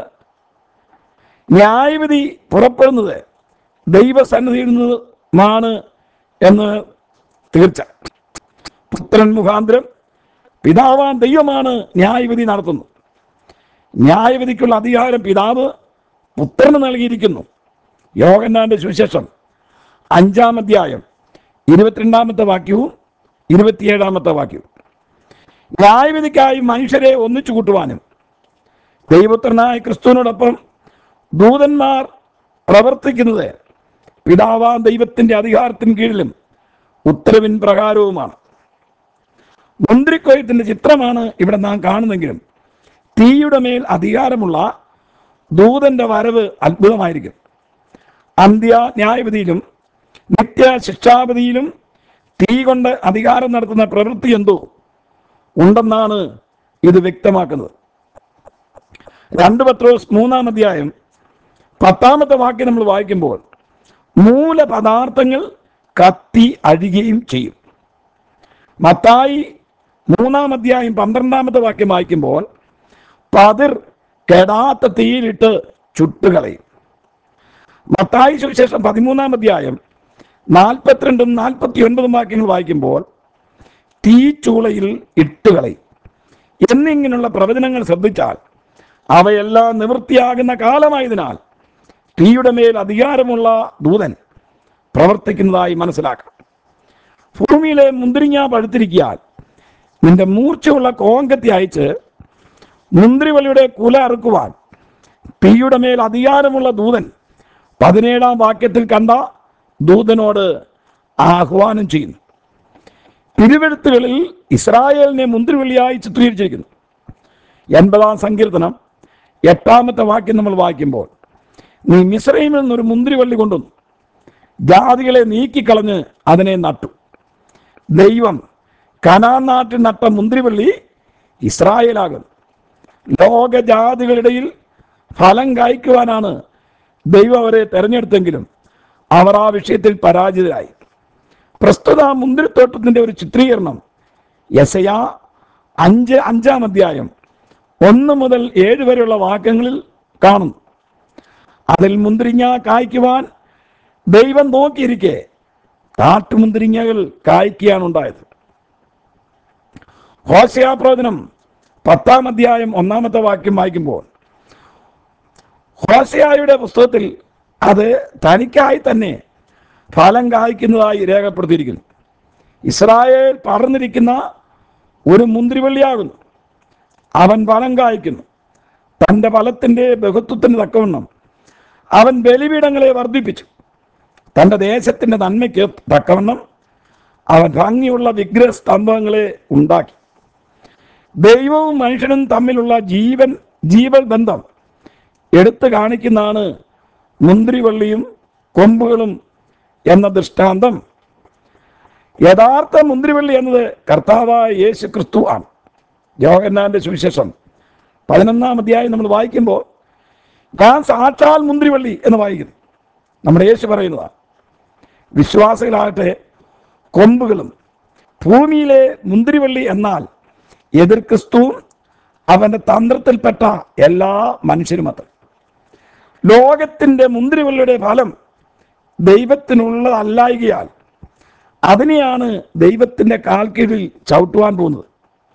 ന്യായവിധി പുറപ്പെടുന്നത് ദൈവസന്നിധിയിൽ നിന്നുമാണ് എന്ന് തീർച്ച. പുത്രൻ മുഖാന്തരം പിതാവാൻ ദൈവമാണ് ന്യായവിധി നടത്തുന്നത്. ന്യായവിധിക്കുള്ള അധികാരം പിതാവ് പുത്രന് നൽകിയിരിക്കുന്നു. യോഹന്നാന്റെ സുവിശേഷം അഞ്ചാം അധ്യായം ഇരുപത്തിരണ്ടാമത്തെ വാക്യവും ഇരുപത്തിയേഴാമത്തെ വാക്യവും. ന്യായവിധിക്കായി മനുഷ്യരെ ഒന്നിച്ചു കൂട്ടുവാനും ദൈവപുത്രനായ ക്രിസ്തുവിനോടൊപ്പം ദൂതന്മാർ പ്രവർത്തിക്കുന്നത് പിതാവാം ദൈവത്തിന്റെ അധികാരത്തിന് കീഴിലും ഉത്തരവിൻ പ്രകാരവുമാണ്. മുന്തിരിക്കൊയ്ത്തിന്റെ ചിത്രമാണ് ഇവിടെ നാം കാണുന്നെങ്കിലും തീയുടെ മേൽ അധികാരമുള്ള ദൂതന്റെ വരവ് അത്ഭുതമായിരിക്കും. അന്ത്യ ന്യായവിധിയിലും നിത്യ ശിക്ഷാവിധിയിലും തീ കൊണ്ട് അധികാരം നടത്തുന്ന പ്രവൃത്തി എന്തോ ഉണ്ടെന്നാണ് ഇത് വ്യക്തമാക്കുന്നത്. രണ്ട് പത്രോസ് മൂന്നാം അധ്യായം പത്താമത്തെ വാക്യം നമ്മൾ വായിക്കുമ്പോൾ മൂലപദാർത്ഥങ്ങൾ കത്തി അഴുകുകയും ചെയ്യും. മത്തായി മൂന്നാം അധ്യായം പന്ത്രണ്ടാമത്തെ വാക്യം വായിക്കുമ്പോൾ പതിർ കെടാത്ത തീയിലിട്ട് ചുട്ടുകളയും. മത്തായി സുവിശേഷം പതിമൂന്നാം അധ്യായം നാൽപ്പത്തിരണ്ടും നാൽപ്പത്തി ഒൻപതും വാക്യങ്ങൾ വായിക്കുമ്പോൾ തീച്ചൂളയിൽ ഇട്ടുകളയും. എന്നിങ്ങനെയുള്ള പ്രവചനങ്ങൾ ശ്രദ്ധിച്ചാൽ അവയെല്ലാം നിവൃത്തിയാകുന്ന കാലമായതിനാൽ തീയുടെ മേൽ അധികാരമുള്ള ദൂതൻ പ്രവർത്തിക്കുന്നതായി മനസ്സിലാക്കാം. ഭൂമിയിലെ മുന്തിരിങ്ങ പഴുത്തിരിക്കാൻ നിന്റെ മൂർച്ചയുള്ള കോങ്കത്തി അയച്ച് മുന്തിരിവള്ളിയുടെ കുല അറുക്കുവാൻ തീയുടെ മേൽ അധികാരമുള്ള ദൂതൻ പതിനേഴാം വാക്യത്തിൽ കണ്ട ദൂതനോട് ആഹ്വാനം ചെയ്യുന്നു. തിരുവെഴുത്തുകളിൽ ഇസ്രായേലിനെ മുന്തിരിവള്ളിയായി ചിത്രീകരിച്ചിരിക്കുന്നു. എൺപതാം സങ്കീർത്തനം എട്ടാമത്തെ വാക്യം നമ്മൾ വായിക്കുമ്പോൾ നീ മിസ്രയീമിൽ നിന്നൊരു മുന്തിരിവള്ളി കൊണ്ടുവന്നു, ജാതികളെ നീക്കിക്കളഞ്ഞ് അതിനെ നട്ടു. ദൈവം കനാൻ നാട്ടിൽ നട്ട മുന്തിരിവള്ളി ഇസ്രായേലാകുന്നു. ലോകജാതികളിടയിൽ ഫലം കായ്ക്കുവാനാണ് ദൈവം അവരെ തെരഞ്ഞെടുത്തെങ്കിലും അവർ ആ വിഷയത്തിൽ പരാജിതരായി. പ്രസ്തുത മുന്തിരിത്തോട്ടത്തിൻ്റെ ഒരു ചിത്രീകരണം യെശയ്യാ അഞ്ച് അഞ്ചാം അധ്യായം ഒന്ന് മുതൽ ഏഴ് വരെയുള്ള വാക്യങ്ങളിൽ കാണുന്നു. അതിൽ മുന്തിരിങ്ങ കായ്ക്കുവാൻ ദൈവം നോക്കിയിരിക്കെ കാട്ടുമുന്തിരിങ്ങകൾ കായ്ക്കുകയാണ് ഉണ്ടായത്. ഹോശേയ പ്രവചനം പത്താം അധ്യായം ഒന്നാമത്തെ വാക്യം വായിക്കുമ്പോൾ ഹോശേയയുടെ പുസ്തകത്തിൽ അത് തനിക്കായി തന്നെ ഫലം കായ്ക്കുന്നതായി രേഖപ്പെടുത്തിയിരിക്കുന്നു. ഇസ്രായേൽ പടർന്നിരിക്കുന്ന ഒരു മുന്തിരിവള്ളിയാകുന്നു. അവൻ ഫലം കായ്ക്കുന്നു. തൻ്റെ ഫലത്തിൻ്റെ ബഹുത്വത്തിന് തക്കവണ്ണം അവൻ ബലിപീഠങ്ങളെ വർദ്ധിപ്പിച്ചു. തൻ്റെ ദേശത്തിൻ്റെ നന്മയ്ക്ക് തക്കവണ്ണം അവൻ ഭംഗിയുള്ള വിഗ്രഹ സ്തംഭങ്ങളെ ഉണ്ടാക്കി. ദൈവവും മനുഷ്യനും തമ്മിലുള്ള ജീവൻ ജീവൽ ബന്ധം എടുത്തു കാണിക്കുന്നതാണ് മുന്തിരിവള്ളിയും കൊമ്പുകളും എന്ന ദൃഷ്ടാന്തം. യഥാർത്ഥ മുന്തിരിവള്ളി എന്നത് കർത്താവായ യേശു ക്രിസ്തു ആണ്. യോഹന്നാന്റെ സുവിശേഷം പതിനൊന്നാം അധ്യായം നമ്മൾ വായിക്കുമ്പോൾ ഞാൻ സാക്ഷാൽ മുന്തിരിവള്ളി എന്ന് വായിക്കുന്നു. നമ്മുടെ യേശു പറയുന്നതാണ്. വിശ്വാസികളാകട്ടെ കൊമ്പുകളും. ഭൂമിയിലെ മുന്തിരിവള്ളി എന്നാൽ എതിർ ക്രിസ്തുവും അവൻ്റെ തന്ത്രത്തിൽപ്പെട്ട എല്ലാ മനുഷ്യരും അത്ര. ലോകത്തിൻ്റെ മുന്തിരിവള്ളിയുടെ ഫലം ദൈവത്തിനുള്ളതല്ലായകയാൽ അതിനെയാണ് ദൈവത്തിൻ്റെ കാൽ കീഴിൽ ചവിട്ടുവാൻ പോകുന്നത്.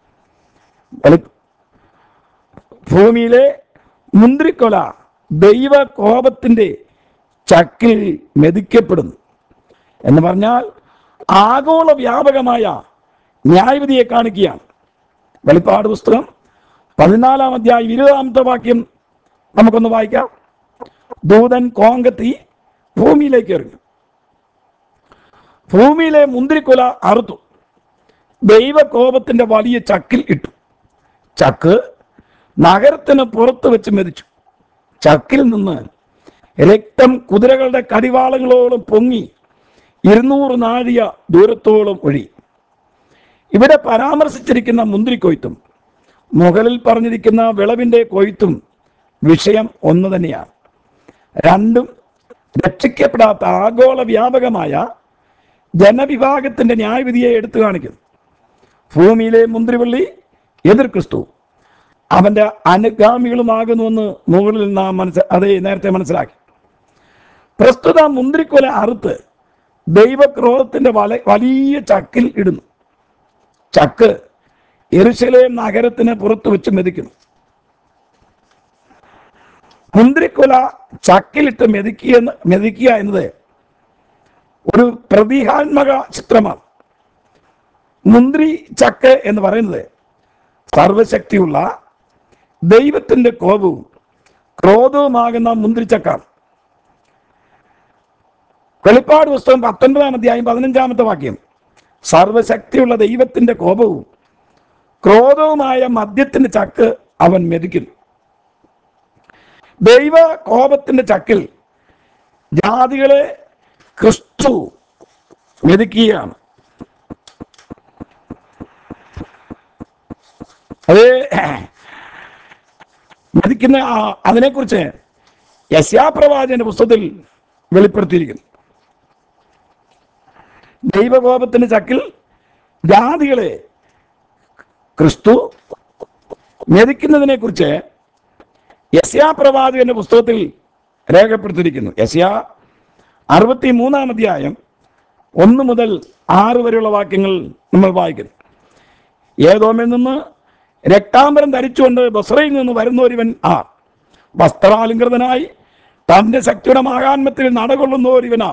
ഭൂമിയിലെ മുന്തിരിക്കൊല ദൈവ കോപത്തിൻ്റെ ചക്കിൽ മെതിക്കപ്പെടുന്നു എന്ന് പറഞ്ഞാൽ ആഗോള വ്യാപകമായ ന്യായവിധിയെ കാണിക്കുകയാണ്. വെളിപ്പാട് പുസ്തകം പതിനാലാം അധ്യായം ഇരുപതാമത്തെ വാക്യം നമുക്കൊന്ന് വായിക്കാം. ദൂതൻ കോങ്കത്തി ഭൂമിയിലേക്ക് എറിഞ്ഞു, ഭൂമിയിലെ മുന്തിരിക്കുല അറുത്തു, ദൈവകോപത്തിന്റെ വലിയ ചക്കിൽ ഇട്ടു. ചക്ക് നഗരത്തിന് പുറത്ത് വെച്ച് മെതിച്ചു. ചക്കിൽ നിന്ന് രക്തം കുതിരകളുടെ കടിവാളങ്ങളോളം പൊങ്ങി ഇരുന്നൂറ് നാഴിക ദൂരത്തോളം ഒഴി. ഇവിടെ പരാമർശിച്ചിരിക്കുന്ന മുന്തിരിക്കൊയ്ത്തും മുകളിൽ പറഞ്ഞിരിക്കുന്ന വിളവിൻ്റെ കൊയ്ത്തും വിഷയം ഒന്ന് തന്നെയാണ്. രണ്ടും രക്ഷിക്കപ്പെടാത്ത ആഗോള വ്യാപകമായ ജനവിഭാഗത്തിന്റെ ന്യായവിധിയെ എടുത്തു കാണിക്കുന്നു. ഭൂമിയിലെ മുന്തിരിവള്ളി എതിർ ക്രിസ്തു അവന്റെ അനുഗാമികളുമാകുന്നുവെന്ന് മുകളിൽ നാം മനസ്സ് അതേ നേരത്തെ മനസ്സിലാക്കി. പ്രസ്തുത മുന്തിരിക്കൊല അറുത്ത് ദൈവക്രോധത്തിന്റെ വല വലിയ ചക്കിൽ ഇടുന്നു. ചക്ക് യെരൂശലേം നഗരത്തിന് പുറത്തു വെച്ച് മെതിക്കുന്നു. മുന്തിരിക്കൊല ചക്കിലിട്ട് മെതിക്കുക മെതിക്കുക എന്നത് ഒരു പ്രതീകാത്മക ചിത്രമാണ്. മുന്തിരി ചക്ക് എന്ന് പറയുന്നത് സർവശക്തിയുള്ള ദൈവത്തിന്റെ കോപവും ക്രോധവുമാകുന്ന മുന്തിരിച്ചക്കാണ്. വെളിപ്പാട് പുസ്തകം പത്തൊൻപതാം അധ്യായം പതിനഞ്ചാമത്തെ വാക്യം, സർവശക്തിയുള്ള ദൈവത്തിന്റെ കോപവും ക്രോധവുമായ മദ്യത്തിന്റെ ചക്ക് അവൻ മെതിക്കുന്നു. ദൈവ കോപത്തിന്റെ ചക്കിൽ ജാതികളെ ക്രിസ്തു മെതിക്കുകയാണ്. അത് മെതിക്കുന്ന അതിനെക്കുറിച്ച് യെശയ്യാപ്രവാചകന്റെ പുസ്തകത്തിൽ വെളിപ്പെടുത്തിയിരിക്കുന്നു. ദൈവകോപത്തിന്റെ ചക്കിൽ ജാതികളെ ക്രിസ്തു മെതിക്കുന്നതിനെ കുറിച്ച് യെശയ്യാപ്രവാചകന്റെ പുസ്തകത്തിൽ രേഖപ്പെടുത്തിയിരിക്കുന്നു. യെശയ്യാ അറുപത്തി മൂന്നാം അധ്യായം ഒന്ന് മുതൽ ആറ് വരെയുള്ള വാക്യങ്ങൾ നമ്മൾ വായിക്കുന്നു. ഏദോമിൽ നിന്ന് രക്താംബരം ധരിച്ചുകൊണ്ട് ബൊസ്രയിൽ നിന്ന് വരുന്ന ഒരുവൻ ആ വസ്ത്രാലങ്കൃതനായി തൻ്റെ ശക്തിയുടെ മാഹാത്മ്യത്തിൽ നടകൊള്ളുന്ന ഒരുവനാ.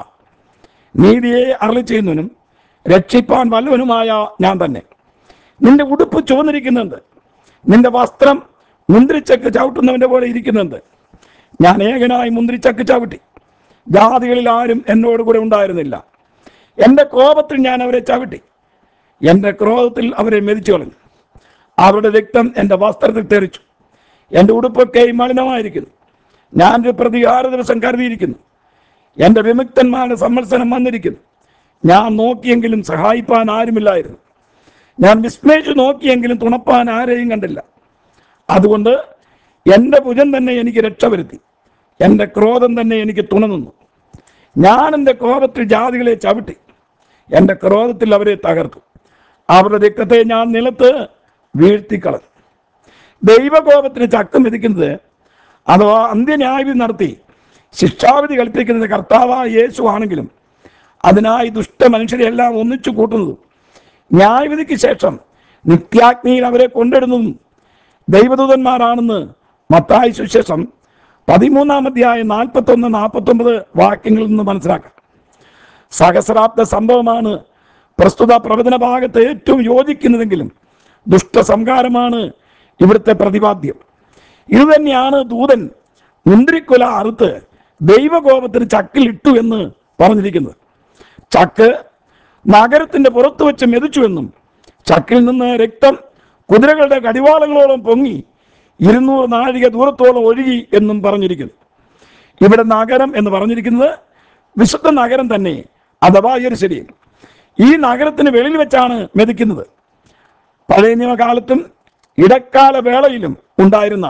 നീതിയെ അരുളി ചെയ്യുന്നവനും രക്ഷിപ്പാൻ വല്ലവനുമായ ഞാൻ തന്നെ. നിന്റെ ഉടുപ്പ് ചുവന്നിരിക്കുന്നുണ്ട്, നിന്റെ വസ്ത്രം മുന്തിരിച്ചക്ക് ചവിട്ടുന്നവന്റെ പോലെ ഇരിക്കുന്നുണ്ട്. ഞാൻ ഏകനായി മുന്തിരിച്ചക്ക് ചവിട്ടി, ജാതികളിൽ ആരും എന്നോട് കൂടെ ഉണ്ടായിരുന്നില്ല. എൻ്റെ കോപത്തിൽ ഞാൻ അവരെ ചവിട്ടി, എൻ്റെ ക്രോധത്തിൽ അവരെ മെതിച്ചു കളഞ്ഞു. അവരുടെ രക്തം എൻ്റെ വസ്ത്രത്തിൽ തെറിച്ചു, എൻ്റെ ഉടുപ്പൊക്കെ മലിനമായിരിക്കുന്നു. ഞാനൊരു പ്രതികാര ദിവസം കരുതിയിരിക്കുന്നു, എൻ്റെ വിമുക്തന്മാരുടെ സമ്മത്സരം വന്നിരിക്കുന്നു. ഞാൻ നോക്കിയെങ്കിലും സഹായിപ്പാൻ ആരുമില്ലായിരുന്നു, ഞാൻ വിസ്മയിച്ചു നോക്കിയെങ്കിലും തുണപ്പാൻ ആരെയും കണ്ടില്ല. അതുകൊണ്ട് എൻ്റെ ഭുജം തന്നെ എനിക്ക് രക്ഷ വരുത്തി, എൻ്റെ ക്രോധം തന്നെ എനിക്ക് തുണ നിന്നു. ഞാൻ എൻ്റെ കോപത്തിൽ ജാതികളെ ചവിട്ടി, എൻ്റെ ക്രോധത്തിൽ അവരെ തകർത്തു. അവരുടെ രക്തത്തെ ഞാൻ നിലത്ത് വീഴ്ത്തിക്കളഞ്ഞു. ദൈവകോപത്തിന് ചക്കം വിധിക്കുന്നത് അഥവാ അന്ത്യന്യായവിധി നടത്തി ശിക്ഷാവിധി കൽപ്പിക്കുന്നത് കർത്താവായ യേശു ആണെങ്കിലും അതിനായി ദുഷ്ട മനുഷ്യരെ എല്ലാം ഒന്നിച്ചു കൂട്ടുന്നതും ന്യായവിധിക്ക് ശേഷം നിത്യാഗ്നിയിൽ അവരെ കൊണ്ടിടുന്നതും ദൈവദൂതന്മാരാണെന്ന് മത്തായി സുവിശേഷം പതിമൂന്നാം അധ്യായം നാൽപ്പത്തൊന്ന് നാൽപ്പത്തൊമ്പത് വാക്യങ്ങളിൽ നിന്ന് മനസ്സിലാക്കാം. സഹസ്രാബ്ദ സംഭവമാണ് പ്രസ്തുത പ്രവചന ഭാഗത്ത് ഏറ്റവും യോജിക്കുന്നതെങ്കിലും ദുഷ്ടസംഹാരമാണ് ഇവിടുത്തെ പ്രതിപാദ്യം. ഇതുതന്നെയാണ് ദൂതൻ മുന്തിരിക്കുല അറുത്ത് ദൈവകോപത്തിന് ചക്കിൽ ഇട്ടു എന്ന് പറഞ്ഞിരിക്കുന്നത്. ചക്ക് നഗരത്തിന്റെ പുറത്തു വെച്ച് മെതിച്ചു എന്നും ചക്കിൽ നിന്ന് രക്തം കുതിരകളുടെ കടിവാളങ്ങളോളം പൊങ്ങി ഇരുന്നൂറ് നാഴിക ദൂരത്തോളം ഒഴുകി എന്നും പറഞ്ഞിരിക്കുന്നു. ഇവിടെ നഗരം എന്ന് പറഞ്ഞിരിക്കുന്നത് വിശുദ്ധ നഗരം തന്നെ, അഥവാ യെരൂശലേം. ഈ നഗരത്തിന് വെളിയിൽ വെച്ചാണ് മെതിക്കുന്നത്. പഴയ നിയമകാലത്തും ഇടക്കാല വേളയിലും ഉണ്ടായിരുന്ന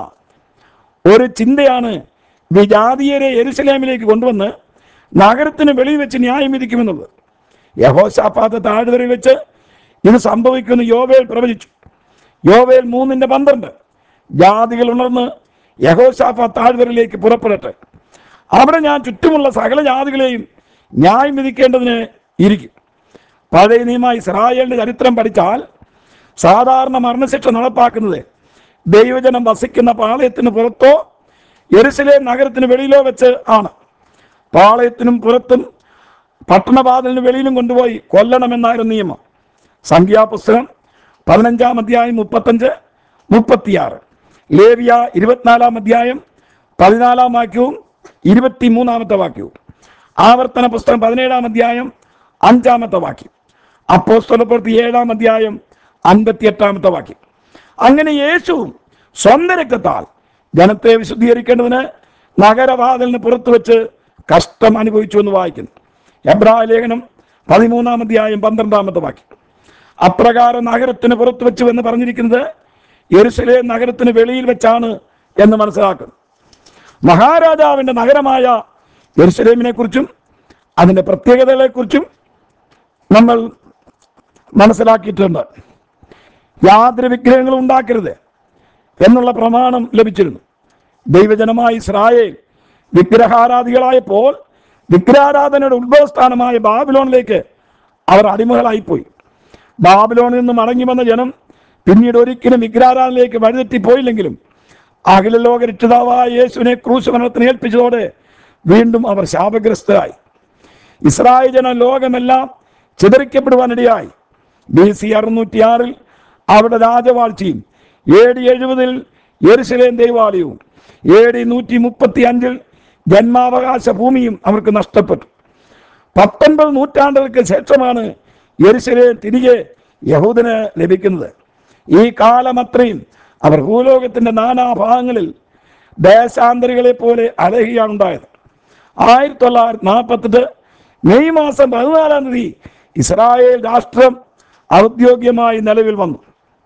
ഒരു ചിന്തയാണ് വിജാതീയരെ യെരൂശലേമിലേക്ക് കൊണ്ടുവന്ന് നഗരത്തിന് വെളിയിൽ വെച്ച് ന്യായം വിധിക്കുമെന്നുള്ളത്. യഹോശാഫാത്ത് താഴ്വരയിൽ വെച്ച് ഇത് സംഭവിക്കുമെന്ന് യോവേൽ പ്രവചിച്ചു. യോവേൽ മൂന്നിന്റെ പന്ത്രണ്ട്, ജാതികൾ ഉണർന്ന് യഹോശാഫാത്ത് താഴ്വരയിലേക്ക് പുറപ്പെടട്ടെ, അവിടെ ഞാൻ ചുറ്റുമുള്ള സകല ജാതികളെയും ന്യായം വിധിക്കേണ്ടതിന് ഇരിക്കും. പഴയ നിയമ ഇസ്രായേലിന്റെ ചരിത്രം പഠിച്ചാൽ സാധാരണ മരണശിക്ഷ നടപ്പാക്കുന്നത് ദൈവജനം വസിക്കുന്ന പാളയത്തിന് പുറത്തോ യെരൂശലേം നഗരത്തിന് വെളിയിലോ വെച്ച് ആണ്. പാളയത്തിനും പുറത്തും പട്ടണവാതിലിന് വെളിയിലും കൊണ്ടുപോയി കൊല്ലണമെന്നായിരുന്നു നിയമം. സംഖ്യാപുസ്തകം പതിനഞ്ചാം അധ്യായം മുപ്പത്തഞ്ച് മുപ്പത്തിയാറ്, ലേവ്യ ഇരുപത്തിനാലാം അധ്യായം പതിനാലാം വാക്യവും ഇരുപത്തി മൂന്നാമത്തെ വാക്യവും. ആവർത്തന പുസ്തകം പതിനേഴാം അധ്യായം അഞ്ചാമത്തെ വാക്യം. അപ്പോസ്തലപ്രവൃത്തി ഏഴാം അധ്യായം അൻപത്തി എട്ടാമത്തെ വാക്യം. അങ്ങനെ യേശു സ്വന്തം രക്തത്താൽ ജനത്തെ വിശുദ്ധീകരിക്കേണ്ടതിന് നഗരവാതിലിന് പുറത്തു വെച്ച് കഷ്ടം അനുഭവിച്ചു എന്ന് വായിക്കുന്നു. എബ്രായ ലേഖനം പതിമൂന്നാം അധ്യായം പന്ത്രണ്ടാമത്തെ വാക്യം. അപ്രകാരം നഗരത്തിന് പുറത്തു വെച്ചു എന്ന് പറഞ്ഞിരിക്കുന്നത് യെരുശലേം നഗരത്തിന് വെളിയിൽ വെച്ചാണ് എന്ന് മനസ്സിലാക്കുന്നു. മഹാരാജാവിൻ്റെ നഗരമായ യെരുശലേമിനെ കുറിച്ചും അതിൻ്റെ പ്രത്യേകതകളെക്കുറിച്ചും നമ്മൾ മനസ്സിലാക്കിയിട്ടുണ്ട്. യാതൊരു വിഗ്രഹങ്ങളും ഉണ്ടാക്കരുത് എന്നുള്ള പ്രമാണം ലഭിച്ചിരുന്നു. ദൈവജനമായ ഇസ്രായേൽ വിഗ്രഹാരാധികളായപ്പോൾ വിഗ്രഹാരാധനയുടെ ഉത്ഭവസ്ഥാനമായ ബാബിലോണിലേക്ക് അവർ അടിമകളായിപ്പോയി. ബാബിലോണിൽ നിന്ന് മടങ്ങി വന്ന ജനം പിന്നീട് ഒരിക്കലും വിഗ്രഹാരാധനയിലേക്ക് വഴിതെറ്റിപ്പോയില്ലെങ്കിലും അഖില ലോക രക്ഷിതാവായ യേശുവിനെ ക്രൂശ് മരണത്തിന് ഏൽപ്പിച്ചതോടെ വീണ്ടും അവർ ശാപഗ്രസ്തരായി. ഇസ്രായേൽ ജനം ലോകമെല്ലാം ചിതറിക്കപ്പെടുവാനിടയായി. ബി സി അറുന്നൂറ്റി ആറിൽ അവരുടെ രാജവാഴ്ചയും എ ഡി എഴുപതിൽ യെരുശലേം ദേവാലയവും എ ഡി നൂറ്റി മുപ്പത്തി അഞ്ചിൽ ജന്മാവകാശ ഭൂമിയും അവർക്ക് നഷ്ടപ്പെട്ടു. പത്തൊൻപത് നൂറ്റാണ്ടുകൾക്ക് ശേഷമാണ് യെരുശലേം തിരികെ യഹൂദന് ലഭിക്കുന്നത്. ഈ കാലമത്രയും അവർ ഭൂലോകത്തിൻ്റെ നാനാഭാഗങ്ങളിൽ ദേശാന്തരികളെ പോലെ അലയുകയാണ് ഉണ്ടായത്. ആയിരത്തി തൊള്ളായിരത്തി നാൽപ്പത്തെട്ട് മെയ് മാസം പതിനാലാം തീയതി ഇസ്രായേൽ രാഷ്ട്രം ഔദ്യോഗികമായി നിലവിൽ വന്നു.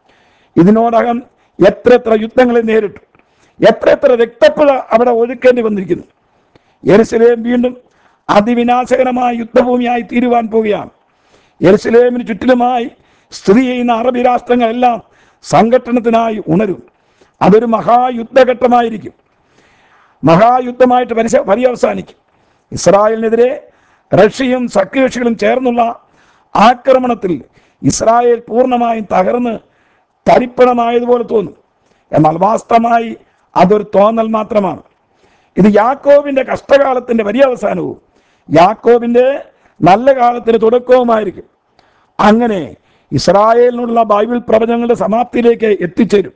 ഇതിനോടകം എത്ര എത്ര യുദ്ധങ്ങളെ നേരിട്ടു, എത്ര എത്ര രക്തപ്പുഴ അവിടെ ഒഴുക്കേണ്ടി വന്നിരിക്കുന്നു. യെരുശലേം വീണ്ടും അതിവിനാശകരമായ യുദ്ധഭൂമിയായി തീരുവാൻ പോവുകയാണ്. യെരുശലേമിന് ചുറ്റിലുമായി സ്ഥിതി ചെയ്യുന്ന അറബി രാഷ്ട്രങ്ങളെല്ലാം സംഘട്ടനത്തിനായി ഉണരും. അതൊരു മഹായുദ്ധഘട്ടമായിരിക്കും. മഹായുദ്ധമായിട്ട് പരിശ പര്യവസാനിക്കും. ഇസ്രായേലിനെതിരെ റഷ്യയും സഖ്യകക്ഷികളും ചേർന്നുള്ള ആക്രമണത്തിൽ ഇസ്രായേൽ പൂർണ്ണമായും തകർന്ന് തരിപ്പണമായതുപോലെ തോന്നും. എന്നാൽ വാസ്തവമായി അതൊരു തോന്നൽ മാത്രമാണ്. ഇത് യാക്കോബിൻ്റെ കഷ്ടകാലത്തിൻ്റെ പര്യവസാനവും യാക്കോബിൻ്റെ നല്ല കാലത്തിന് തുടക്കവുമായിരിക്കും. അങ്ങനെ ഇസ്രായേലിനുള്ള ബൈബിൾ പ്രവചനങ്ങളുടെ സമാപ്തിയിലേക്ക് എത്തിച്ചേരും.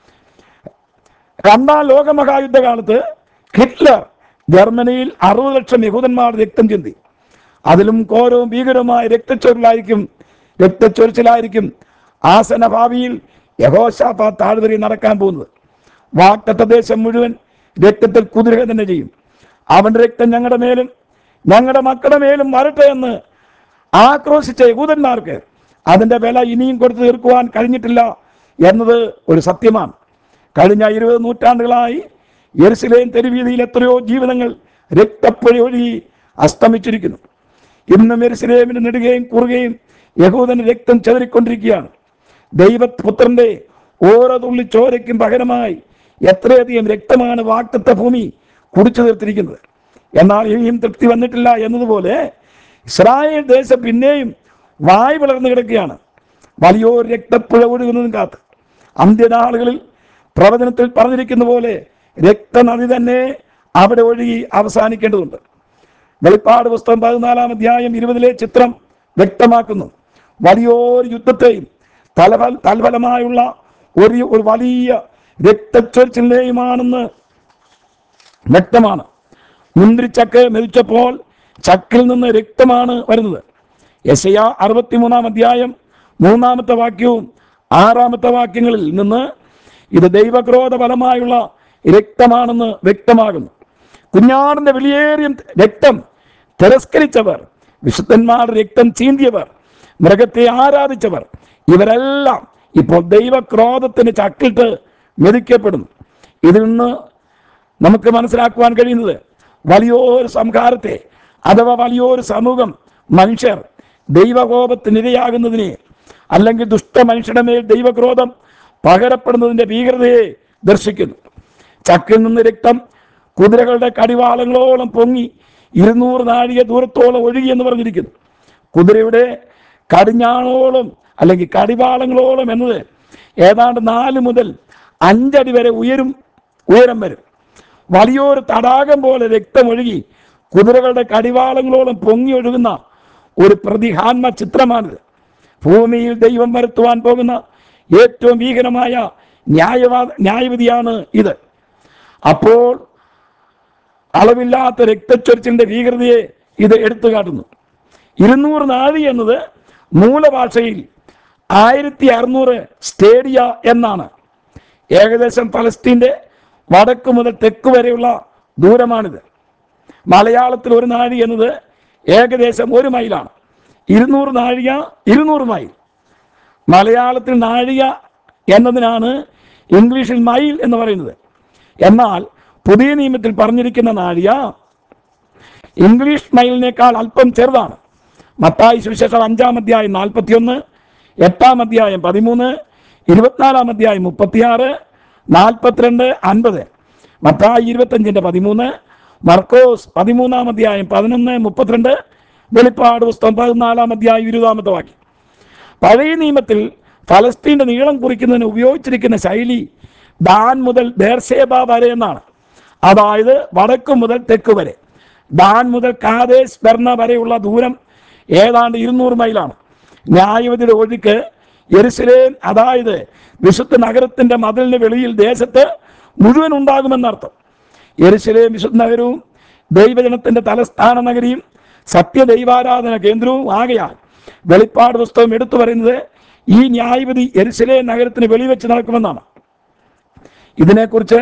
രണ്ടാം ലോകമഹായുദ്ധകാലത്ത് ഹിറ്റ്ലർ ജർമ്മനിയിൽ അറുപത് ലക്ഷം യഹൂദന്മാരുടെ രക്തം ചിന്തി. അതിലും ഘോരവും ഭീകരവുമായ രക്തച്ചൊരിലായിരിക്കും രക്തച്ചൊരിച്ചിലായിരിക്കും ആസന്ന ഭാവിയിൽ യഹോശാഫാത്ത് താഴ്വരയിൽ നടക്കാൻ പോകുന്നത്. വാഗ്ദത്ത ദേശം മുഴുവൻ രക്തത്തിൽ കുതിരുക തന്നെ ചെയ്യും. അവൻ്റെ രക്തം ഞങ്ങളുടെ മേലും ഞങ്ങളുടെ മക്കളുടെ മേലും വരട്ടെ എന്ന് ആക്രോശിച്ച യഹൂദന്മാർക്ക് അതിൻ്റെ വില ഇനിയും കൊടുത്തു തീർക്കുവാൻ കഴിഞ്ഞിട്ടില്ല എന്നത് ഒരു സത്യമാണ്. കഴിഞ്ഞ ഇരുപത് നൂറ്റാണ്ടുകളായി യെരുശലേം തെരുവീതിയിൽ എത്രയോ ജീവിതങ്ങൾ രക്തപ്പുഴ ഒഴുകി അസ്തമിച്ചിരിക്കുന്നു. ഇന്നും യെരുശലേമിന് നെടുകയും കുറുകയും യഹൂദന് രക്തം ചെതറിക്കൊണ്ടിരിക്കുകയാണ്. ദൈവപുത്രന്റെ ഓരോ തുള്ളി ചോരയ്ക്കും പകരമായി എത്രയധികം രക്തമാണ് വാഗ്ദത്ത ഭൂമി കുടിച്ചു തീർത്തിരിക്കുന്നത്. എന്നാൽ ഇനിയും തൃപ്തി വന്നിട്ടില്ല എന്നതുപോലെ ഇസ്രായേൽ ദേശം പിന്നെയും വായ് വളർന്നു കിടക്കുകയാണ്. വലിയൊരു രക്തപ്പുഴ ഒഴുകുന്നതും കാത്ത് അന്ത്യനാളുകളിൽ പ്രവചനത്തിൽ പറഞ്ഞിരിക്കുന്ന പോലെ രക്തനദി തന്നെ അവിടെ ഒഴുകി അവസാനിക്കേണ്ടതുണ്ട്. വെളിപ്പാട് പുസ്തകം പതിനാലാം അധ്യായം ഇരുപതിലെ ചിത്രം വ്യക്തമാക്കുന്നു. വലിയൊരു യുദ്ധത്തെയും തലഫല തൽഫലമായുള്ള ഒരു ഒരു വലിയ രക്തച്ചൊരിച്ചിലെയുമാണെന്ന് വ്യക്തമാണ്. മുന്തിരിച്ചക്ക് മെതിച്ചപ്പോൾ ചക്കിൽ നിന്ന് രക്തമാണ് വരുന്നത്. യെശയ്യാ അറുപത്തിമൂന്നാം അധ്യായം മൂന്നാമത്തെ വാക്യവും ആറാമത്തെ വാക്യങ്ങളിൽ നിന്ന് ഇത് ദൈവക്രോധ ഫലമായുള്ള രക്തമാണെന്ന് വ്യക്തമാകുന്നു. കുഞ്ഞാടിൻ്റെ വിലയേറിയ രക്തം തിരസ്കരിച്ചവർ, വിശുദ്ധന്മാരുടെ രക്തം ചീന്തിയവർ, മൃഗത്തെ ആരാധിച്ചവർ, ഇവരെല്ലാം ഇപ്പോൾ ദൈവക്രോധത്തിന് ചക്കിട്ട് മെതിക്കപ്പെടുന്നു. ഇതിൽ നിന്ന് നമുക്ക് മനസ്സിലാക്കുവാൻ കഴിയുന്നത് വലിയൊരു സംഹാരത്തെ അഥവാ വലിയൊരു സമൂഹം മനുഷ്യർ ദൈവകോപത്തിനിരയാകുന്നതിനെ അല്ലെങ്കിൽ ദുഷ്ട മനുഷ്യരുടെ മേൽ ദൈവക്രോധം പകരപ്പെടുന്നതിൻ്റെ ഭീകരതയെ ദർശിക്കുന്നു. ചക്കിൽ നിന്ന് രക്തം കുതിരകളുടെ കടിവാളങ്ങളോളം പൊങ്ങി ഇരുന്നൂറ് നാഴിക ദൂരത്തോളം ഒഴുകി എന്ന് പറഞ്ഞിരിക്കുന്നു. കുതിരയുടെ കടിഞ്ഞാണോളം അല്ലെങ്കിൽ കടിവാളങ്ങളോളം എന്നത് ഏതാണ്ട് നാല് മുതൽ അഞ്ചടി വരെ ഉയരും ഉയരം വരും. വലിയൊരു തടാകം പോലെ രക്തമൊഴുകി കുതിരകളുടെ കടിവാളങ്ങളോളം പൊങ്ങി ഒഴുകുന്ന ഒരു പ്രതിഹാന്മ ചിത്രമാണിത്. ഭൂമിയിൽ ദൈവം വരുത്തുവാൻ പോകുന്ന ഏറ്റവും ഭീകരമായ ന്യായവാ ന്യായവിധിയാണ് ഇത്. അപ്പോൾ അളവില്ലാത്ത രക്തച്ചൊരിച്ചിലിന്റെ ഭീകരതയെ ഇത് എടുത്തു കാട്ടുന്നു. ഇരുന്നൂറ് നാഴി എന്നത് മൂലഭാഷയിൽ ആയിരത്തി അറുന്നൂറ് സ്റ്റേഡിയ എന്നാണ്. ഏകദേശം ഫലസ്തീൻ്റെ വടക്ക് മുതൽ തെക്ക് വരെയുള്ള ദൂരമാണിത്. മലയാളത്തിൽ ഒരു നാഴി എന്നത് ഏകദേശം ഒരു മൈലാണ്. ഇരുന്നൂറ് നാഴിക ഇരുന്നൂറ് മൈൽ. മലയാളത്തിൽ നാഴിക എന്നതിനാണ് ഇംഗ്ലീഷിൽ മൈൽ എന്ന് പറയുന്നത്. എന്നാൽ പുതിയ നിയമത്തിൽ പറഞ്ഞിരിക്കുന്ന നാഴിക ഇംഗ്ലീഷ് മൈലിനേക്കാൾ അല്പം ചെറുതാണ്. മത്തായി സുവിശേഷം അഞ്ചാം അധ്യായം നാൽപ്പത്തിയൊന്ന്, എട്ടാം അധ്യായം പതിമൂന്ന്, ഇരുപത്തിനാലാം അധ്യായം മുപ്പത്തിയാറ്, നാൽപ്പത്തിരണ്ട്, അൻപത്, മത്തായി ഇരുപത്തഞ്ചിൻ്റെ പതിമൂന്ന്, മർക്കോസ് പതിമൂന്നാം അധ്യായം പതിനൊന്ന്, മുപ്പത്തിരണ്ട്, വെളിപ്പാട് പുസ്തകം പതിനാലാം അധ്യായം ഇരുപതാമത്തെ വാക്യം. പഴയ നിയമത്തിൽ ഫലസ്തീൻ്റെ നീളം കുറിക്കുന്നതിന് ഉപയോഗിച്ചിരിക്കുന്ന ശൈലി ദാൻ മുതൽ ബേർഷേബ വരെ എന്നാണ്. അതായത് വടക്ക് മുതൽ തെക്ക് വരെ. ദാൻ മുതൽ കാദേശ് ബർണ വരെയുള്ള ദൂരം ഏതാണ്ട് ഇരുന്നൂറ് മൈലാണ്. ന്യായവിധിയുടെ ഒഴുക്ക് യെരുശലേം, അതായത് വിശുദ്ധ നഗരത്തിൻ്റെ മതിലിന് വെളിയിൽ ദേശത്ത് മുഴുവൻ ഉണ്ടാകുമെന്നർത്ഥം. യെരുശലേം വിശുദ്ധ നഗരവും ദൈവജനത്തിൻ്റെ തലസ്ഥാന നഗരിയും സത്യദൈവാരാധന കേന്ദ്രവും ആകയാൽ വെളിപ്പാട് പുസ്തകം എടുത്തു പറയുന്നത് ഈ ന്യായവിധി യെരുശലേം നഗരത്തിന് വെളിവെച്ച് നടക്കുമെന്നാണ്. ഇതിനെക്കുറിച്ച്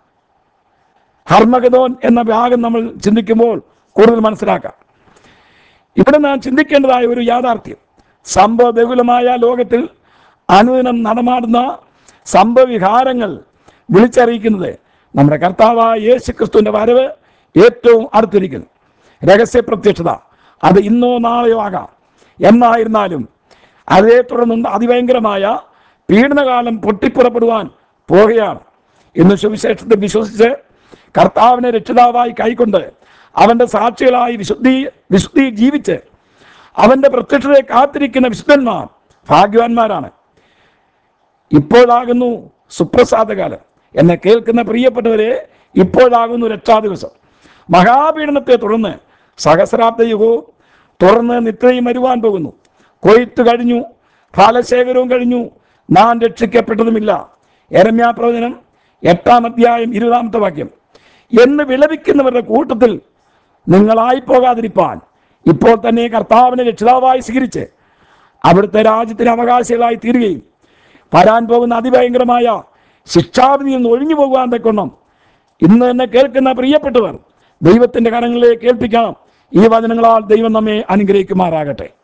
ഹർമഗദോൻ എന്ന ഭാഗം നമ്മൾ ചിന്തിക്കുമ്പോൾ കൂടുതൽ മനസ്സിലാക്കാം. ഇവിടെ നാം ചിന്തിക്കേണ്ടതായ ഒരു യാഥാർത്ഥ്യം, സംഭവബഹുലമായ ലോകത്തിൽ അനുദിനം നടമാടുന്ന സംഭവവിഹാരങ്ങൾ വിളിച്ചറിയിക്കുന്നത് നമ്മുടെ കർത്താവായ യേശു ക്രിസ്തുവിൻ്റെ വരവ് ഏറ്റവും അടുത്തിരിക്കുന്നു. രഹസ്യ പ്രത്യക്ഷത അത് ഇന്നോ നാളെയോ ആകാം. എന്നായിരുന്നാലും അതേ തുടർന്ന് അതിഭയങ്കരമായ പീഡനകാലം പൊട്ടിപ്പുറപ്പെടുവാൻ പോകുകയാണ്. ഇന്ന് സുവിശേഷത്തെ വിശ്വസിച്ച് കർത്താവിനെ രക്ഷിതാവായി കൈക്കൊണ്ട് അവൻ്റെ സാക്ഷികളായി വിശുദ്ധി വിശുദ്ധി ജീവിച്ച് അവൻ്റെ പ്രത്യക്ഷതയെ കാത്തിരിക്കുന്ന വിശുദ്ധന്മാർ ഭാഗ്യവാന്മാരാണ്. ഇപ്പോഴാകുന്നു സുപ്രസാദകാലം. എന്നെ കേൾക്കുന്ന പ്രിയപ്പെട്ടവരെ, ഇപ്പോഴാകുന്നു രക്ഷാദിവസം. മഹാപീഡനത്തെ തുടർന്ന് സഹസ്രാബ്ദ യുഗവും തുടർന്ന് നിത്യയും വരുവാൻ പോകുന്നു. കൊയ്ത്ത് കഴിഞ്ഞു, ഫലശേഖരവും കഴിഞ്ഞു, നാം രക്ഷിക്കപ്പെട്ടതുമില്ല. യെരമ്യാ പ്രവചനം എട്ടാം അധ്യായം ഇരുപതാമത്തെ വാക്യം. എന്ന് വിലപിക്കുന്നവരുടെ കൂട്ടത്തിൽ നിങ്ങളായി പോകാതിരിപ്പാൻ ഇപ്പോൾ തന്നെ കർത്താവിനെ രക്ഷിതാവായി സ്വീകരിച്ച് അവിടുത്തെ രാജ്യത്തിന് അവകാശികളായി തീരുകയും വരാൻ പോകുന്ന അതിഭയങ്കരമായ ശിക്ഷാവിധിയിൽ നിന്ന് ഒഴിഞ്ഞു പോകുവാൻ തക്കൊണ്ണം ഇന്ന് തന്നെ കേൾക്കുന്ന പ്രിയപ്പെട്ടവർ ദൈവത്തിൻ്റെ കരങ്ങളിലേക്ക് കേൾപ്പിക്കണം. ഈ വചനങ്ങളാൽ ദൈവം നമ്മെ അനുഗ്രഹിക്കുമാറാകട്ടെ.